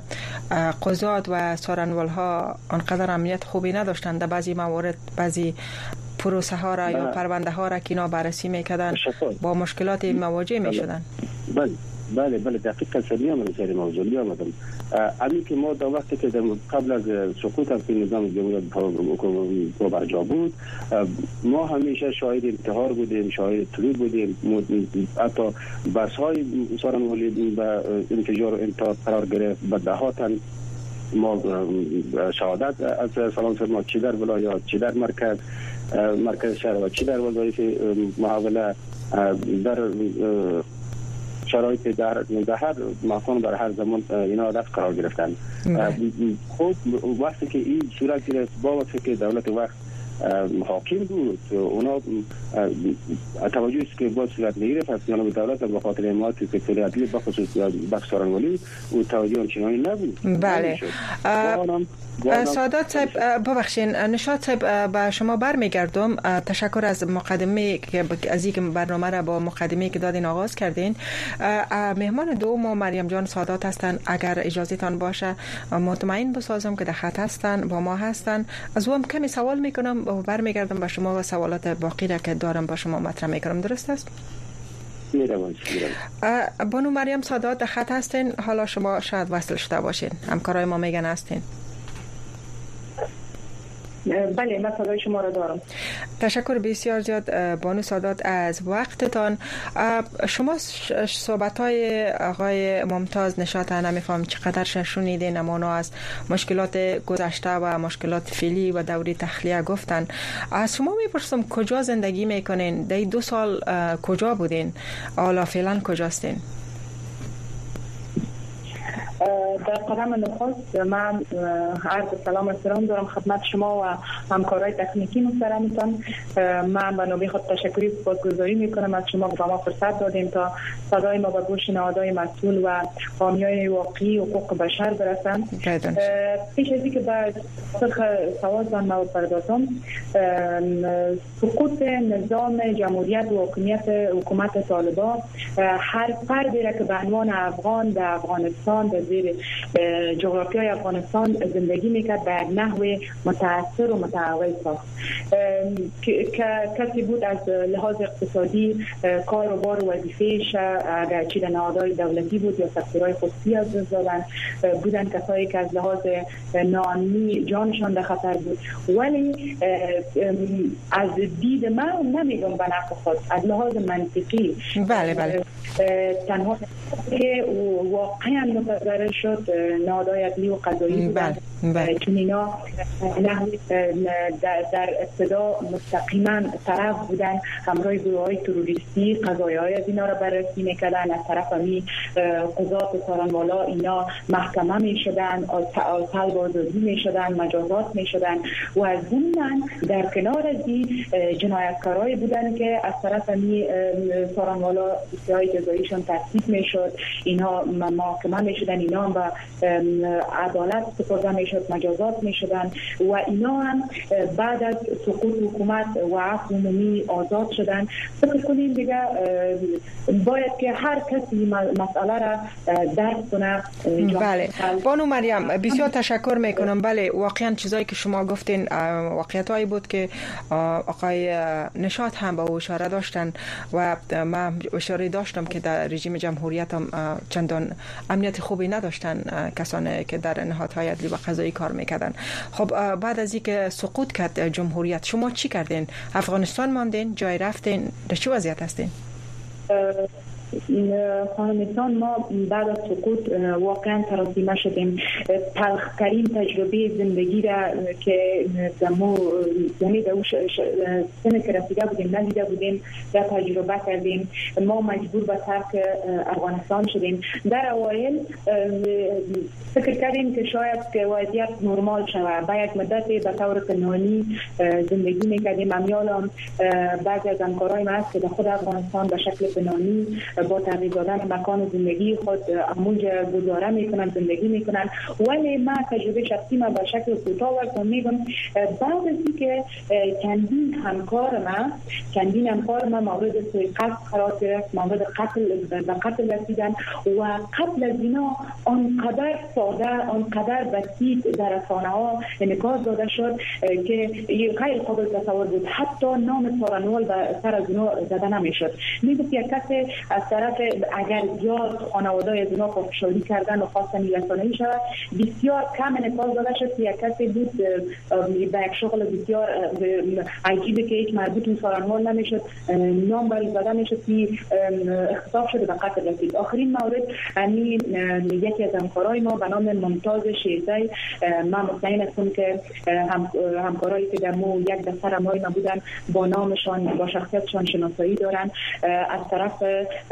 قضات و سارنوال ها آنقدر امنیت خوبی نداشتند. در بعضی موارد بعضی پروسه ها را یا پرونده ها را که اینا بررسی میکردن با مشکلات مواجه میشدن.
بله بله بله دقیقا سریع آمدم سری موضوعی آمدم. امی که ما در وقتی که قبل از سقوط از نظام جمهوریت با برجا بود، ما همیشه شاهد انتحار بودیم، شاهد طلوع بودیم، حتی بس های سارنوالی به انفجار و انتحار قرار گرفت. به دهاتن ما شهادت از سلام فرما چی در ولایات، چی در مرکز مرکز شهر و چی در وظایف محاوله در شرایط در در هر مکان در هر زمان اینا دست قرار گرفتن. خب وقتی که این صورت گرفت با وقتی که دولت وقت حاکم بود اونا توجه است که با صورت نگیرفت از جانب دولت به خاطر حمایت سکتور عدلی بخصوص بخش سارنوالی و توجه آنچنانی نبود.
بله سادات صاحب ببخشین نشاط صاحب به شما برمیگردم. تشکر از مقدمه که از اینکه برنامه را با مقدمه که دادین آغاز کردین. مهمان دوم ما مریم جان سادات هستن. اگر اجازه تان باشه مطمئن بسازم که در خط هستن با ما هستن. از اون کمی سوال میکنم و برمیگردم به شما و سوالات باقی را که دارم با شما مطرح میکنم. درست است؟
میروم.
بانو مریم سادات در خط هستین. حالا شما شاید وصل شده باشین. همکارای ما میگن هستین.
بله من صدای شما را دارم.
تشکر بسیار زیاد بانو سادات از وقتتان. شما صحبت‌های آقای ممتاز نشاط نمیفهم چقدر شنیدین نمونه از مشکلات گذشته و مشکلات فعلی و دوره تخلیه گفتن. از شما میپرسم کجا زندگی میکنین؟ در دو سال کجا بودین؟ حالا فعلا کجاستین؟
در قدم نخست من عرض سلام احترام دارم خدمت شما و همکارای تکنیکی محترمتان. من به نوبه خود تشکری و سپاسگزاری میکنم از شما که به ما فرصت دادین تا صدای ما به گوش نهادهای مسئول و حامیای واقعی حقوق بشر برسن. پیش از اینکه به سوالتان ما بپردازم، سقوط نظام جمهوریت و حکومت حکومت طالبان هر فردی را که به عنوان افغان در افغانستان در زیر جغرافیای افغانستان زندگی میکرد به نحو متاثر و متعالی ساخت. کسی بود از لحاظ اقتصادی کار و بار و وظیفه‌اش اگرچه در نهادهای دولتی بود یا سکتورهای خصوصی از دست دادن، بودن کسایی که از لحاظ ناامنی جانشان در خطر بود. ولی از دید من نمیگم به نفع خود، از لحاظ منطقی
بله بله
تنها که واقعا متضرر شد نهادهای عدلی و قضایی بودن چون اینا در, در ابتدا مستقیما طرف بودن همراه گروه‌های تروریستی، قضایای از اینا را بررسی میکردن. از طرف همی قضات و سارنوالا اینا محکمه میشدن، طلب آزادی میشدن، مجازات میشدن و از اون من در کنار از این جنایتکارایی بودن که از طرف همی سارنوالا سیای جزاییشون تصدیق میشد، اینا محاکمه میشدن، اینا هم به عدالت سپرده میشد، مجازات میشدن و اینا هم بعد از سقوط حکومت و عفو عمومی آزاد شدن. فکر کنیم دیگه باید که هر کسی مسئله را درک کنه.
بله بانو مریم بسیار تشکر میکنم. بله واقعا چیزایی که شما گفتین واقعیتایی بود که آقای نشاط هم با اشاره داشتن و من اشاره داشتم که در رژیم جمهوریت هم چندان امنیت خوبی نداشتن کسانی که در نهادهای عدلی و قضایی کار میکردن. خب بعد از اینکه سقوط کرد جمهوریت شما چی کردین؟ افغانستان ماندین؟ جای رفتین؟ در چه وضعیت هستین؟
خانمتان ما بعد از سقوط واقعا ترسیمه شدیم. تلخترین تجربه زندگی را که دمو یعنی در سن که رسیده بودیم ندیده بودیم در تجربه کردیم. ما مجبور به ترک افغانستان شدیم. در اوایل فکر کردیم که شاید که وضعیت نرمال شود. با یک مدت به طور قانونی زندگی میکردیم. امیال هم بعضی از همکارای ما هست که در خود افغانستان به شکل قانونی با تغییر دادن مکان زندگی خود همونجا گذاره میکنن، زندگی میکنن. ولی من تجربه شخصی من به شکل کوتاه ورزم میگم بعد از اینکه چندین همکار ما چندین همکار ما مورد سوء قرار گرفت، مورد قتل به قتل رسیدن و قبل از اینا آنقدر ساده آنقدر بسیط در رسانه ها انعکاس داده شد که غیر قابل تصور بود. حتی نام سارنوال به سر از اینا زده نمیشد. میگفت یک کسی از طرف اگر زیاد خانواده‌های از اینا پافشاری کردن و خواستن رسانه‌ای شود بسیار کم انعکاس داده شد که یک کسی بود به یک شغل بسیار عجیبه که هیچ مربوط به سارنوال نمیشد نام بر زده میشد که اختصاص شده به قتل رسید. آخرین مورد یعنی یکی از همکارای ما به نام ممتاز شیرزی، من مطمئن هستم که هم همکارایی که در مو یک دفتر همراه ما بودن با نامشان با شخصیتشان شناسایی دارن. از طرف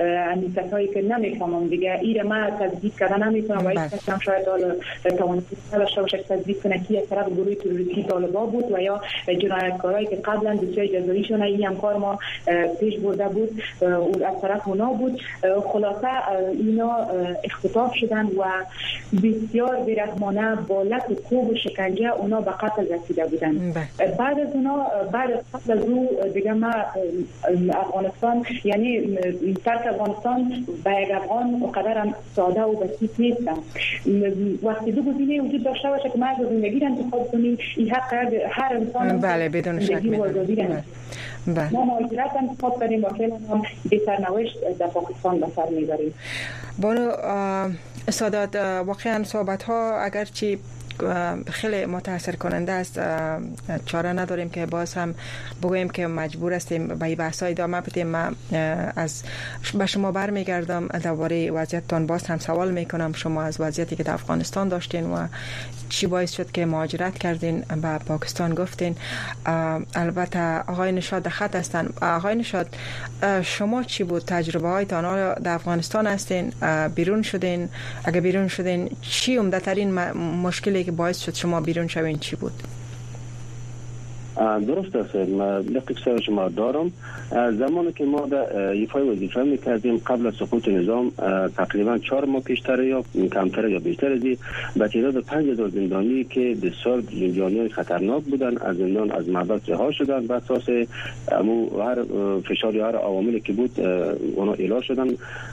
اندیشه‌هایی که نمیفهمم دیگه ایره ما تثبیت کردن نمیتونم و هیچ شاید حالا توانایی نداشته باشه تثبیت کنه که از طرف گروه تروریستی طالبان بود و یا جنایتکارایی که قبلا دوسیای جزاییشون این هم کار ما پیش برده بود و از طرف اونا بود. خلاصه اینا اختطاف شدن و بسیار بی‌رحمانه با لط و کوب و شکنجه اونا به قتل رسیده بودن. بعد از اونا بعد از قتل از او دیگه ما افغانستان یعنی ترک افغانستان به یک افغان قدر ساده و بسیط نیستم. وقتی دو گزینه وجود داشته باشه که مرز زندگی را انتخاب کنی این حق هر انسان
بله بدون شک میدونم.
ما مهاجرت انتخاب کنیم و فعلا هم به سرنوشت در پاکستان به سر میبریم.
بانو سادات واقعا صحبت ها اگرچه خیلی متاثر کننده است چاره نداریم که باز هم بگوییم که مجبور هستیم به این بحث های ادامه بدیم. من از به شما برمیگردم درباره وضعیتتان باز هم سوال میکنم. شما از وضعیتی که در افغانستان داشتین و چی باعث شد که مهاجرت کردین به پاکستان گفتین. البته آقای نشاد در خط هستن. آقای نشاد شما چی بود تجربه هایتان؟ آیا در افغانستان هستین؟ بیرون شدین؟ اگه بیرون شدین چی عمده ترین مشکلی که باعث شد شما بیرون شوین چی بود؟
درست است. من دقیق شما دارم. زمانی که ما در ایفای وظیفه میکردیم قبل از سقوط نظام تقریبا چهار ماه پیشتر یا کمتر یا بیشتر از این به تعداد پنج هزار زندانی که بسیار زندانی خطرناک بودن از زندان از محبس رها شدن. به اساس امو هر فشار یا هر عواملی که بود اونا اعلام شدن.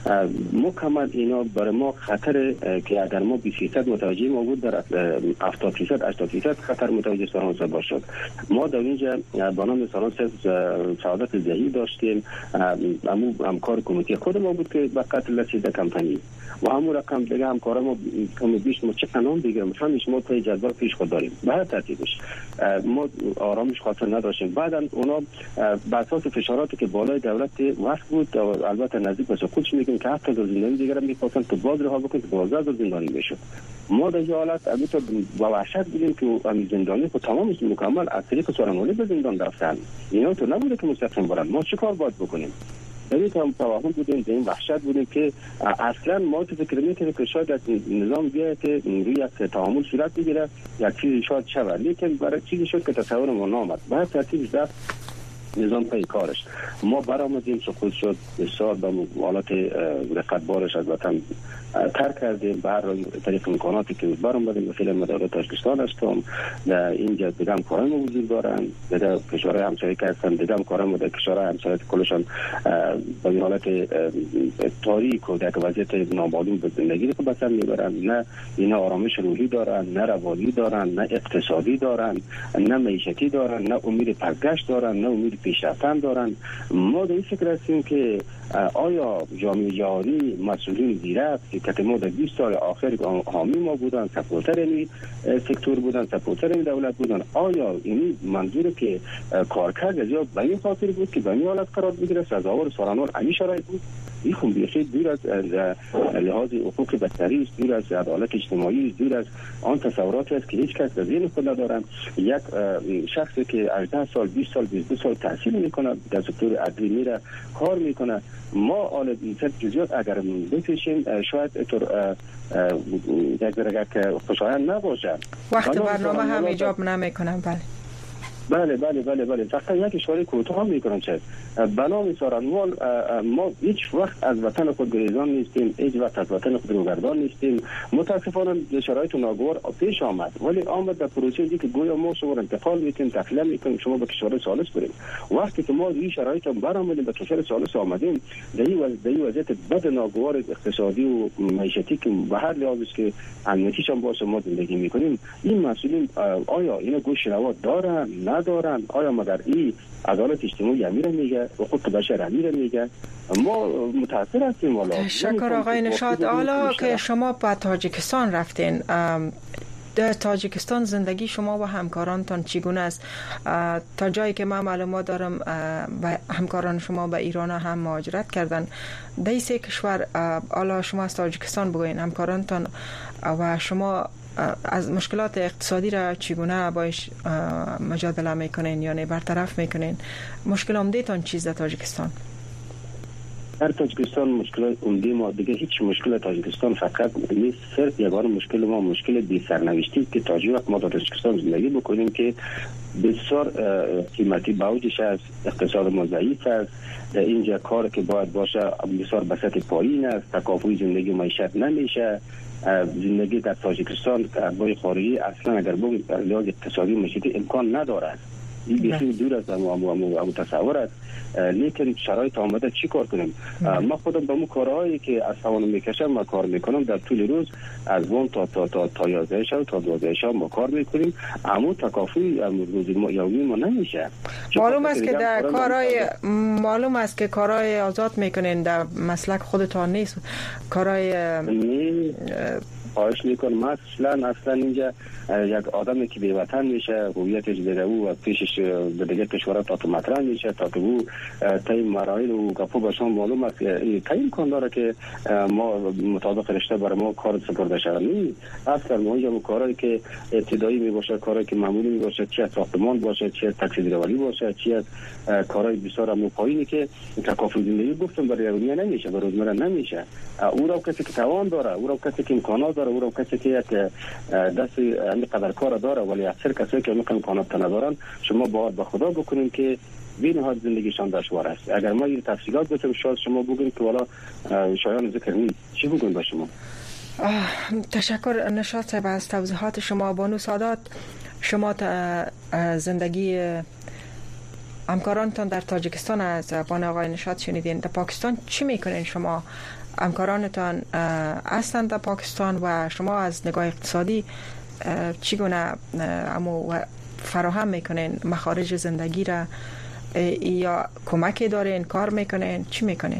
مکمل اینا برای ما خطر که اگر ما بیست درصد متوجه ما بود در هفتاد درصد هشتاد درصد خطر متوجه سرانسه باشد. ما در اینجا با نام سرانسه سعادت ذهنی داشتیم. امو همکار کمیته خود ما بود که به قتل رسید کمپانی و همو رقم دیگه همکار ما کمی بیش ما چه قانون بگیرم همش ما تا جدول پیش خود داریم به هر ترتیبش ما آرامش خاطر نداشتیم. بعدا اونا به اساس فشاراتی که بالای دولت وقت بود البته نزدیک به سقوط میگیم که هفت هزار زندانی دیگه میخواستن تو باز رها بکنن که دوازده هزار زندانی میشد. ما در این حالت البته با وحشت بودیم که همین زندانی خود تمامش مکمل از طریق سرانولی به زندان رفتن. اینا تو نبوده که مستقیم برن. ما چیکار باید بکنیم؟ در هم توهم بودیم در این وحشت بودیم که اصلا ما تو فکر میکنیم که شاید از نظام بیاید که روی از تعامل صورت بگیره یک چیزی شاید شود لیکن برای چیزی شد که تصور ما نامد. بعد ترتیبش در نظام پای کارش ما برآمدیم سقوط شد بسیار به حالت رقتبارش از وطن ترک کردیم. بر طریق امکاناتی که برآمدیم مثلا مدار تاجیکستان هستم در اینجا دیگه کارم وجود دارن دیگه کشورهای همسایه که هستن دیگه کارم در کشورهای همسایه کلشان به این حالت تاریک و در وضعیت نامعلوم به زندگی رو به سر میبرن. نه اینا آرامش روحی دارن نه روانی دارن نه اقتصادی دارن نه معیشتی دارن نه امید پرگشت دارن نه امید پیشرفتن دارن. ما در این فکر هستیم که آیا جامعه جهانی مسئولین زیرک که ما در بیست سال آخر حامی ما بودن سپورتر این سکتور بودن سپورتر این دولت بودن آیا این منظور که کارکرد از یا به این خاطر بود که به این حالت قرار بگیره سزاوار سرانور همین شرایط بود؟ این خون بیخی دور از لحاظ حقوق بشری است، دور از عدالت اجتماعی است، دور از آن تصوراتی است که هیچ کس در ذهن خود ندارن. یک شخصی که هجده سال بیست سال بیست دو سال تحصیل میکنه در سکتور عدلی میره کار میکنه. ما آل این جزئیات اگر بپیشیم شاید اینطور یک درجه خوشایند نباشه.
وقت برنامه هم ایجاب نمیکنم. بله
بله بله بله بله فقط یک اشاره کوتاه میکنم چه بنام سارانوال ما هیچ وقت از وطن خود گریزان نیستیم، هیچ وقت از وطن خود روگردان نیستیم. متاسفانه شرایط ناگوار پیش آمد ولی آمد در پروسه دی که گویا ما شما انتقال میکنیم تخلیه میکنیم شما به کشور ثالث بریم. وقتی که ما این شرایط هم برآمدیم به کشور ثالث آمدیم در این وضعیت بد ناگوار اقتصادی و معیشتی که به هر لحاظ که امنیتیش هم باشه ما زندگی میکنیم این مسئولین آیا اینا گوش نوا دارن ندارن؟ آیا مگر این عدالت اجتماعی امیر میگه حقوق بشر امیر میگه؟ ما متأثر هستیم. والا
تشکر آقای نشاد. حالا که شما به تاجیکستان رفتین در تاجیکستان زندگی شما و همکارانتان چگونه است؟ تا جایی که من معلومات دارم و همکاران شما به ایران هم مهاجرت کردن. در این سه کشور حالا شما از تاجیکستان بگوین همکارانتان و شما از مشکلات اقتصادی را چگونه باش مجادله میکنین یا برطرف میکنین؟ مشکل عمده تان چیز در تاجیکستان؟
در تاجیکستان مشکل عمده ما دیگه هیچ مشکل تاجیکستان فقط نیست، صرف یگانه مشکل ما مشکل بی سرنوشتی که تا وقت ما در تاجیکستان زندگی بکنیم که بسیار قیمتی باوجش است، اقتصاد ما ضعیف است، اینجا کار که باید باشه بسیار به سطح پایین است، تکافوی زندگی و معیشت نمیشه. زندگی در تاجیکستان با خارجی اصلا اگر بگیم لحاظ اقتصادی معیشتی امکان ندارد، این بسیار دور از امو تصور است. لیکن شرایط آمده چی کار کنیم؟ ما خودم به مو کارهایی که از توانم میکشم ما کار میکنم، در طول روز از وان تا تا تا تا یازده شب تا دوازده شب ما کار میکنیم، اما تکافوی روز ما یومی ما نمیشه.
معلوم است که در کارهای معلوم است که کارهای آزاد میکنین، در مسلک خودتان نیست کارهای
خواهش میکنم. مثلا اصلا اینجا یک آدمی که به وطن میشه هویتش دیگه او و پیشش به دیگه کشورها تا تو مطرح میشه تا تو او تای مراحل و گپو باشون معلوم است که تای امکان داره که ما مطابق رشته برای ما کار سپرده شود. نیست اصلا ما اینجا کارهایی که ابتدایی می باشه، کارهایی که معمولی می باشه، چه ساختمان باشه، چه تاکسی دراولی باشه، چه کارهای بسیار هم پایینی که تکافل زندگی گفتم برای دنیا نمیشه، برای روزمره نمیشه. او را کسی که توان داره، او را کسی که امکانات داره، او را کسی که یک دست قدر کار داره، ولی اکثر کسایی که امکانات ندارن شما باید به خدا بکنین که بی نهایت زندگیشان دشوار است. اگر ما این تفصیلات بتیم شاید شما بگین که والا شایان ذکر نیست، چی بگین با شما؟
تشکر نشاط صاحب از توضیحات شما. بانو سادات، شما زندگی همکارانتان در تاجیکستان از بانو آقای نشاط شنیدین. در پاکستان چی میکنین شما؟ همکارانتان هستند در پاکستان و شما از نگاه اقتصادی چگونه امو فراهم میکنین مخارج زندگی را، یا کمکی دارین، کار میکنین، چی میکنین؟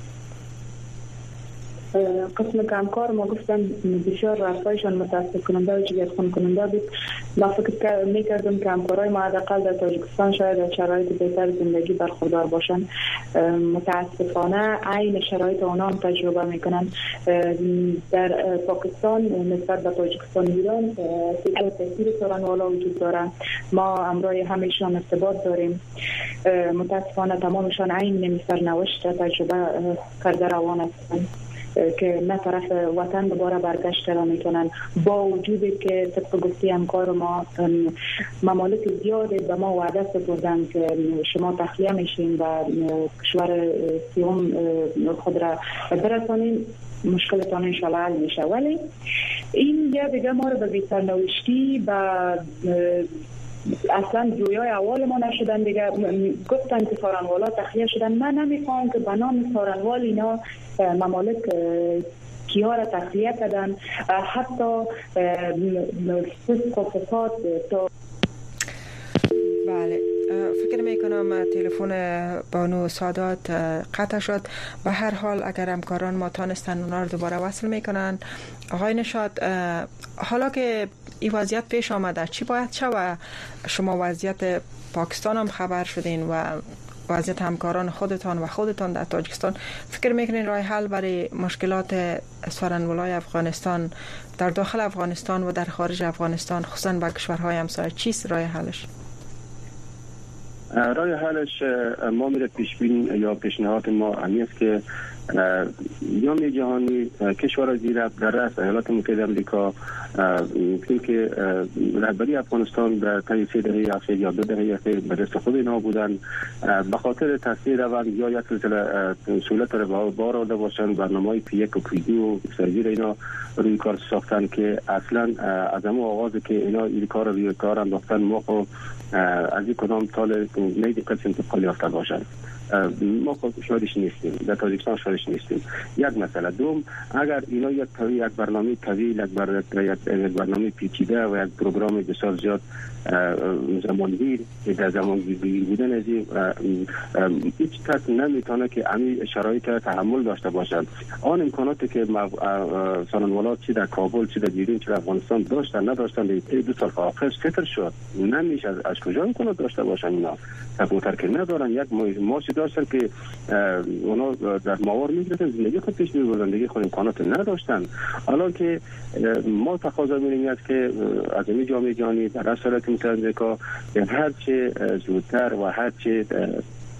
قسم کمکار ما گفتم بسیار رفتارشان متاسف کننده و جگرخون کننده بود. ما فکر میکردم که همکارای ما حداقل در تاجیکستان شاید در شرایط بهتر زندگی برخوردار باشن. متاسفانه عین شرایط آنها هم تجربه میکنن. در پاکستان نسبت به تاجیکستان ایران تاثیر سارنوالا وجود داره. ما امرای همیشان ارتباط داریم. متاسفانه تمامشان عین نمی سرنوشت تجربه کرده روان هستند که نه طرف وطن دوباره برگشت را میکنن، با وجودی که طبق گفتی همکار ما ممالک زیادی به ما وعده سپردن که شما تخلیه میشین و کشور سیوم خود را برسانین، مشکلتان انشاءالله حل میشه. ولی این یا دیگه ما رو به بی‌سرنوشتی و اصلا جویای اول ما نشدن دیگه. گفتن که سارنوالا تخلیه شدن. من نمیخوام که به نام سارنوال اینا ممالک کیا را تخلیه کردن، حتی فسق و فساد تا
بله. فکر میکنم تلفن بانو سادات قطع شد. به هر حال اگر همکاران ما تانستن اونا رو دوباره وصل میکنن. آقای نشاط، حالا که این وضعیت پیش آمده چی باید شود؟ شما وضعیت پاکستان هم خبر شدین و وضعیت همکاران خودتان و خودتان در تاجیکستان، فکر میکنین راه حل برای مشکلات سارنولای افغانستان در داخل افغانستان و در خارج افغانستان خصوصا با کشورهای همسایه چیست راه حلش؟
راه حلش ما میره پیشبین یا پیشنهاد ما همین است که جامعه جهانی، کشورهای زیر در رأس ایالات متحده آمریکا، مثل که رهبری افغانستان در طی سه دهه اخیر یا دو دهه اخیر به دست خود اینا بودن، به خاطر تصویر روند یا یک سلسله سهولت رو بار آورده باشن، برنامه‌های پی یک و پی دو و سرگیر اینا روی کار ساختن که اصلا از همون آغازی که اینا این کار رو روی کار انداختن ما خب از این کدام طال نیدقت انتقال یافته باشن. ما خود شاهدش نیستیم، در تاجیکستان شاهدش نیستیم. یک مسئله. دوم، اگر اینا یک طویل یک برنامه طویل یک, بر... یک برنامه پیچیده و یک پروگرام بسیار زیاد زمانگیر که در زمانگیر بودن از هیچ کس نمیتونه که همین شرایط تحمل داشته باشد. آن امکاناتی که سارنوالا چی در کابل چی در بیرون چی در افغانستان داشتن نداشتن در دو سال آخر صفر شد. نمیشه از, از کجا امکانات داشته باشن اینا؟ تقویتر که ندارن. یک ماشی داشتن که اونا در ماور میگرفتن زندگی خود پیش میبردن، دیگه خود امکانات نداشتن. الان که ما تقاضا می‌کنیم است که از این جامعه جهانی در ایالات متحده آمریکا هر چه زودتر و هر چه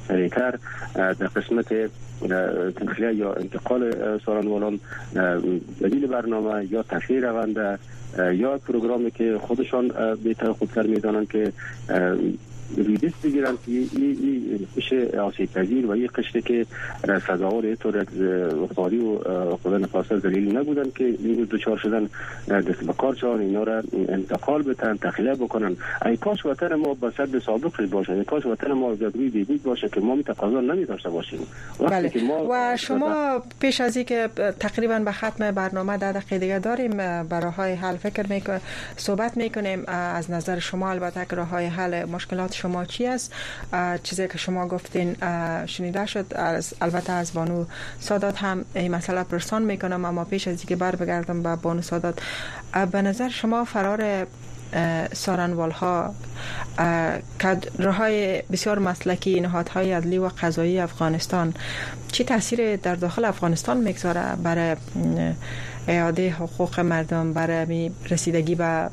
سریعتر در قسمت تخلیه یا انتقال سارنوالان بدیل برنامه یا تغییر روند یا پروگرامی که خودشان بهتر خودتر میدانند که ریدیس بگیرن که این قشر آسیب پذیر و این قشری که سزاوار طور از اقتصادی و خدا نخواسته ذلیل نبودن که این دوچار شدن دست به کار شدن اینا را انتقال بتن تخلیه بکنن. ای کاش وطن ما به صد سابق باشه، ای کاش وطن ما روی بیدید باشه که ما می تقاضا نمی داشته باشیم.
بله. و شما پیش از اینکه تقریبا به ختم برنامه در دقیقه دیگه داریم برای های حل فکر میکنیم صحبت میکنیم. از نظر شما البته که راه های حل مشکلات شما چی است؟ چیزی که شما گفتین شنیده شد، از البته از بانو سادات هم این مسئله پرسان میکنم، اما پیش از اینکه بر بگردم به بانو سادات، به نظر شما فرار سارنوال ها که راههای بسیار مسلکی نهادهای عدلی و قضایی افغانستان چی تاثیر در داخل افغانستان میگذاره برای اعاده حقوق مردم، برای رسیدگی به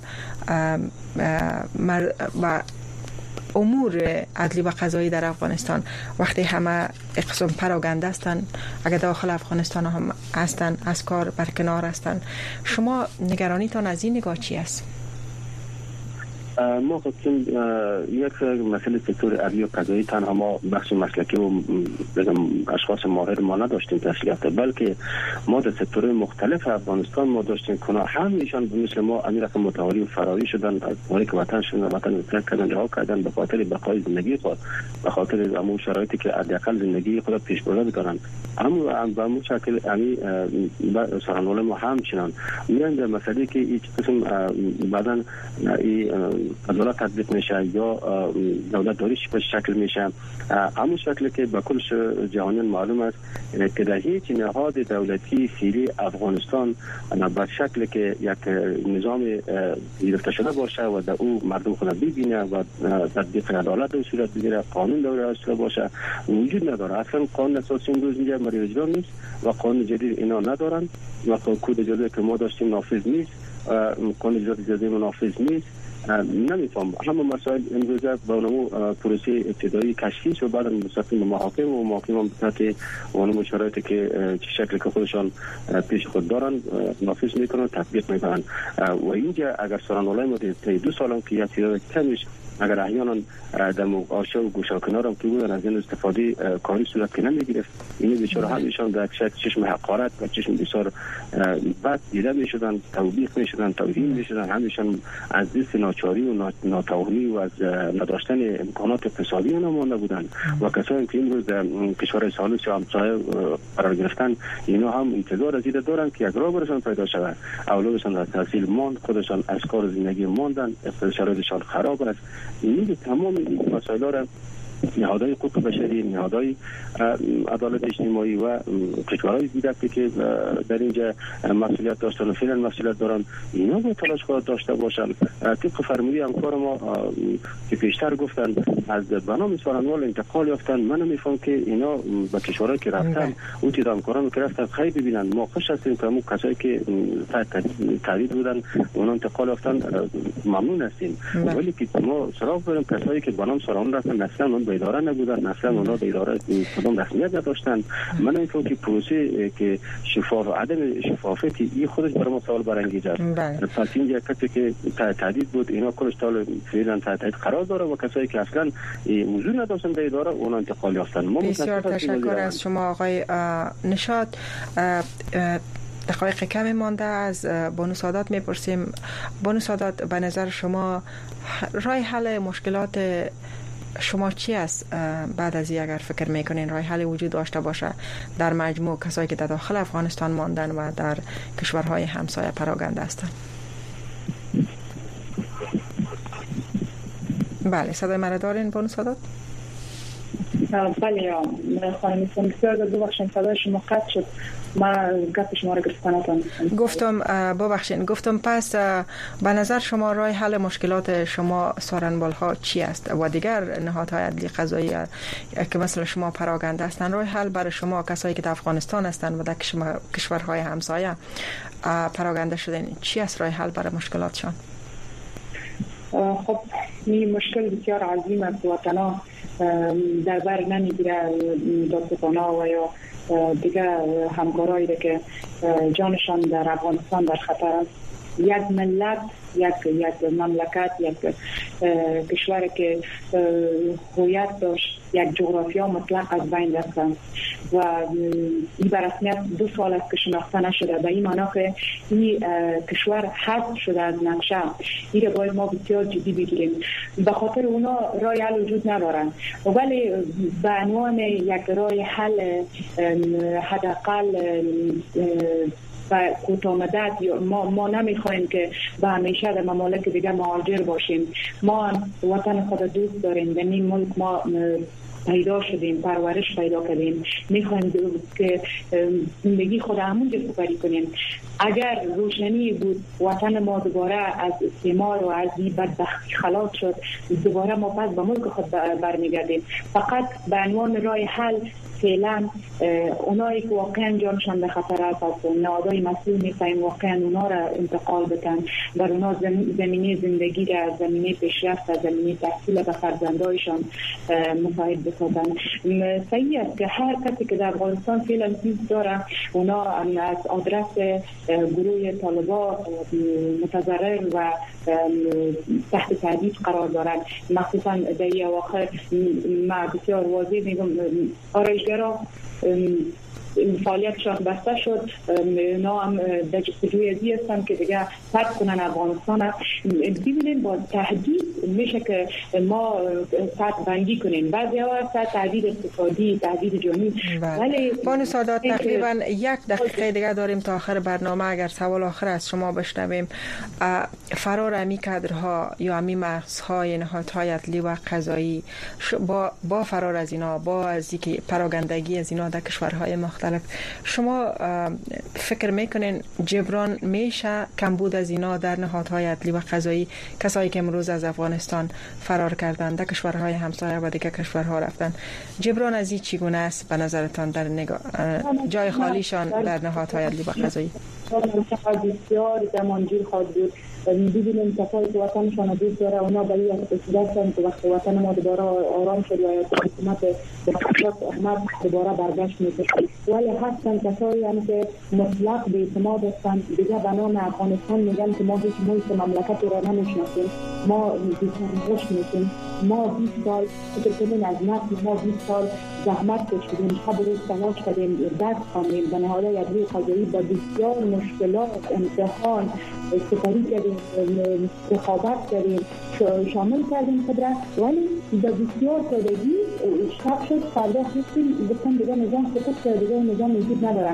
و امور عدلی و قضایی در افغانستان وقتی همه اقسام پراگنده هستند، اگر داخل افغانستان هم هستند از کار برکنار هستند، شما نگرانیتان از این نگاه چی است؟
ما خودتون یک مسئله سکتور عدلی و قضایی تنها ما بخش مسلکی و اشخاص ماهر ما نداشتیم تشکیل یافته، بلکه ما در سکتور مختلف افغانستان ما داشتیم کنا همشان مثل ما امیر رقم متواری و فراری شدن، از وقتی که وطن شدن وطن ترک کردن رها کردن به خاطر بقای زندگی خود، به خاطر همون شرایطی که حداقل زندگی خود پیش برده بکنن. اما به همون شکل امی سارنوال ما همچنان میان در مسئله که این قسم بعداً این عدالت تطبیق میشه یا دولت داریش به شکل میشه، همون شکلی که به کل جهانیان معلوم است که در هیچ نهاد دولتی فعلی افغانستان به شکلی که یک نظام گرفته شده باشه و در او مردم خود ببینه و تطبیق عدالت در صورت بگیره، قانون دور اصل باشه وجود نداره. اصلا قانون اساسی امروز اینجا مورد اجرا نیست و قانون جدید اینا ندارن و کد جدید که ما داشتیم نافذ نیست، قانون جدید نافذ نیست. نمیفهم همه مسائل امروز با اونمو پروسه ابتدایی کشفی و بعد مستقیم محاکم و محاکم هم بطرح اونمو شرایطی که چه شکلی که خودشان پیش خود دارن نافذ میکنن تطبیق میکنن. و اینجا اگر سارنوالای ما در دو سالم که یک تعداد کمیش اگر احیانا در آشه و گوشه کنار هم که بودن از این استفاده کاری صورت که نمیگرفت، این بیچاره همیشان در شکل چشم حقارت و چشم بسیار بد دیده میشدن، توبیخ میشدن، توهین میشدن، همیشان از دست ناچاری و ناتوانی و از نداشتن امکانات اقتصادی نمانده بودن. و کسایی که امروز در کشور ثالث یا همسایه قرار گرفتن اینا هم انتظار از این دارن که یک راه برشان پیدا شود. اولادشان در تحصیل ماند، خودشان از کار زندگی ماندن، شرایطشان خراب است. این تمام این مسائل را نهادهای حقوق بشری، نهادهای عدالت اجتماعی و کشورهای دیگر که در اینجا مسئولیت داشتن و فعلا مسئولیت دارن اینا با تلاش خود داشته باشن. طبق فرموده همکار ما که پیشتر گفتن از بنام سارنوال انتقال یافتن، من میفهم که اینا به کشورهایی که رفتن اون تعداد همکاران که رفتن خیلی ببینن. ما خوش هستیم که همون کسایی که تایید بودن اونا انتقال یافتن ممنون هستیم، ولی که ما سراغ بریم کسایی که بنام سارنوال رفتن اصلا به اداره نبودن، اصلا اونا به اداره کدام رسمیت نداشتن. من میگم که پروسه که شفاف و عدم شفافیتی این خودش برای ما سوال برانگیزه است. پس اینجا کسی که تهدید بود اینا کلش تا فعلا تهدید قرار داره و کسایی که اصلا وجود نداشتن در اداره اونا انتقال یافتن. ما
بسیار تشکر از شما آقای نشاط. دقایق کمی مانده از بانو سادات میپرسیم. بانو سادات به نظر شما راه حل مشکلات شما چی است بعد از این اگر فکر میکنین راه حل وجود داشته باشه در مجموع کسایی که در داخل افغانستان ماندن و در کشورهای همسایه پراگنده هستند؟ بله صدای مرا دارین بانو سادات؟
بله خانم بسیار ببخشید صدای شما قطع شد، ما گپ شما را گرفتم.
گفتم ببخشید گفتم پس به نظر شما راه حل مشکلات شما سارنوال ها چی است و دیگر نهادهای عدلی قضایی که مثل شما پراگنده هستند، راه حل برای شما کسایی که در افغانستان هستند و در کشورهای همسایه پراگنده شدن چی است راه حل برای مشکلاتشان؟
خب این مشکل بسیار عظیم است. وطنا در بر نمیگیره دادستانا و یا دیگه همکارایی که جانشان در افغانستان در خطر است. یک ملت، یک یک مملکت، یک کشور که هویت داشت، یک جغرافیا مطلق از بین رفتند و این به رسمیت دو سال است که شناخته نشده. به این معنی که این کشور حذف شده از نقشه. این را باید ما بسیار جدی بگیریم. به خاطر اونا راه حل وجود ندارن، ولی به عنوان یک راه حل حداقل و کوتاه مدت ما ما نمیخوایم که به همیشه در ممالک دیگه مهاجر باشیم. ما وطن خود دوست داریم، در این ملک ما پیدا شدیم، پرورش پیدا کردیم، میخوایم که زندگی خود همونجا سپری کنیم. اگر روشنی بود وطن ما دوباره از استعمار و از این بدبختی خلاص شد، دوباره ما پس به ملک خود برمیگردیم. فقط به عنوان راه حل فعلا اونایی که واقعا جانشان به خطر است، نهادهای مسئول میخوایم واقعا اونا را انتقال بدن، بر اونا زمینه زندگی را، زمینه پیشرفت، زمینه تحصیل به فرزندایشان مساعد بسازن. صحیح است که هر کسی که در افغانستان فعلا دوست داره اونا از آدرس گروه طالبان متضرر و تحت تهدید قرار دارن. مخصوصا در این اواخر ما بسیار واضح میگم آرایشگرها فعالیتشان بسته شد، اونا هم در جستجوی ازی هستن که دیگه ترک کنن افغانستان. ببینید با تهدید میشه که ما سطح بندی کنیم، بعضی ها سطح تهدید اقتصادی، تهدید جانی. ولی
بانو سادات تقریبا یک دقیقه دیگه داریم تا آخر برنامه. اگر سوال آخر از شما بشنویم، فرار امی کادرها یا امی مغزهای نهادهای عدلی و قضایی با با فرار از اینا، با از اینکه پراگندگی از اینا در کشورهای مختلف، شما فکر میکنین جبران میشه کمبود از اینا در نهادهای عدلی و قضایی؟ کسایی که امروز از افغانستان فرار کردند در کشورهای همسایه و دیگر کشورها رفتن، جبران از این چگونه است به نظرتان در نگاه جای خالیشان در نهادهای عدلی و قضایی؟
بسیار زمانگیر خواهد بود. می‌بینیم کسایی که وطنشان رو دوست داره اونا به این اصطلاح هستند که وقتی وطن ما دوباره آرام شد و حکومت دکتر احمد دوباره برگشت میشه، ولی هستن کسایی هم که مطلق به اعتماد هستند، دیگه به نام افغانستان میگن که ما هیچ محیط مملکتی را نمیشناسیم، ما بی‌تنش میشیم، ما بیست سال فکر کنیم از نسل ما بیست سال زحمت کشیدیم، شب روز تلاش کردیم، درس خواندیم، به نهادهای عدلی قضایی با بسیار مشکلات، امتحان سپری کردیم، رقابت کردیم، شامل کردیم قدرت، ولی با بسیار سادگی شب شد فردا خیستیم گفتن دیگه نظام سقوط کرد، دیگه نظام وجود نداره.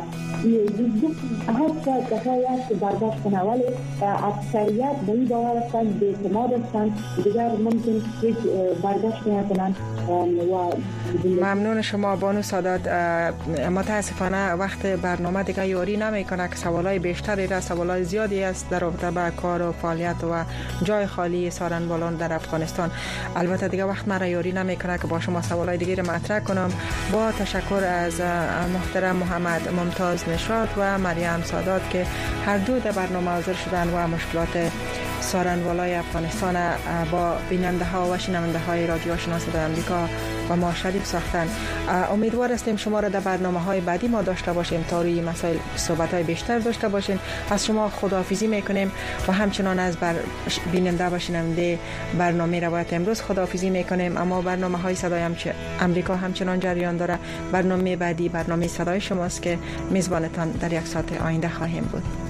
هر چه کسایی هست که برداشت کنه، ولی اکثریت به این باور هستند، به اعتماد هستند، دیگر ممکن هیچ برداشت نکنن. و
ممنون شما بانو سادات. متاسفانه وقت برنامه دیگه یاری نمیکنه که سوالای بیشتری را، سوالای زیادی است در رابطه با کار و فعالیت و جای خالی سارنوالان در افغانستان. البته دیگه وقت مرا یاری نمیکنه که با شما سوالای دیگه را مطرح کنم. با تشکر از محترم محمد ممتاز نشاط و مریم سادات که هر دو در برنامه حاضر شدن و مشکلات سارنوالای افغانستان با بیننده ها و شنونده های رادیو آشنا صدای آمریکا و ما شریک ساختن. امیدوار هستیم شما را در برنامه های بعدی ما داشته باشیم تا روی مسائل صحبت های بیشتر داشته باشیم. از شما خداحافظی میکنیم و همچنان از بر بیننده و شنونده برنامه روایت امروز خداحافظی میکنیم. اما برنامه های صدای آمریکا همچنان جریان داره. برنامه بعدی برنامه صدای شماست که میزبانتان در یک ساعت آینده خواهیم بود.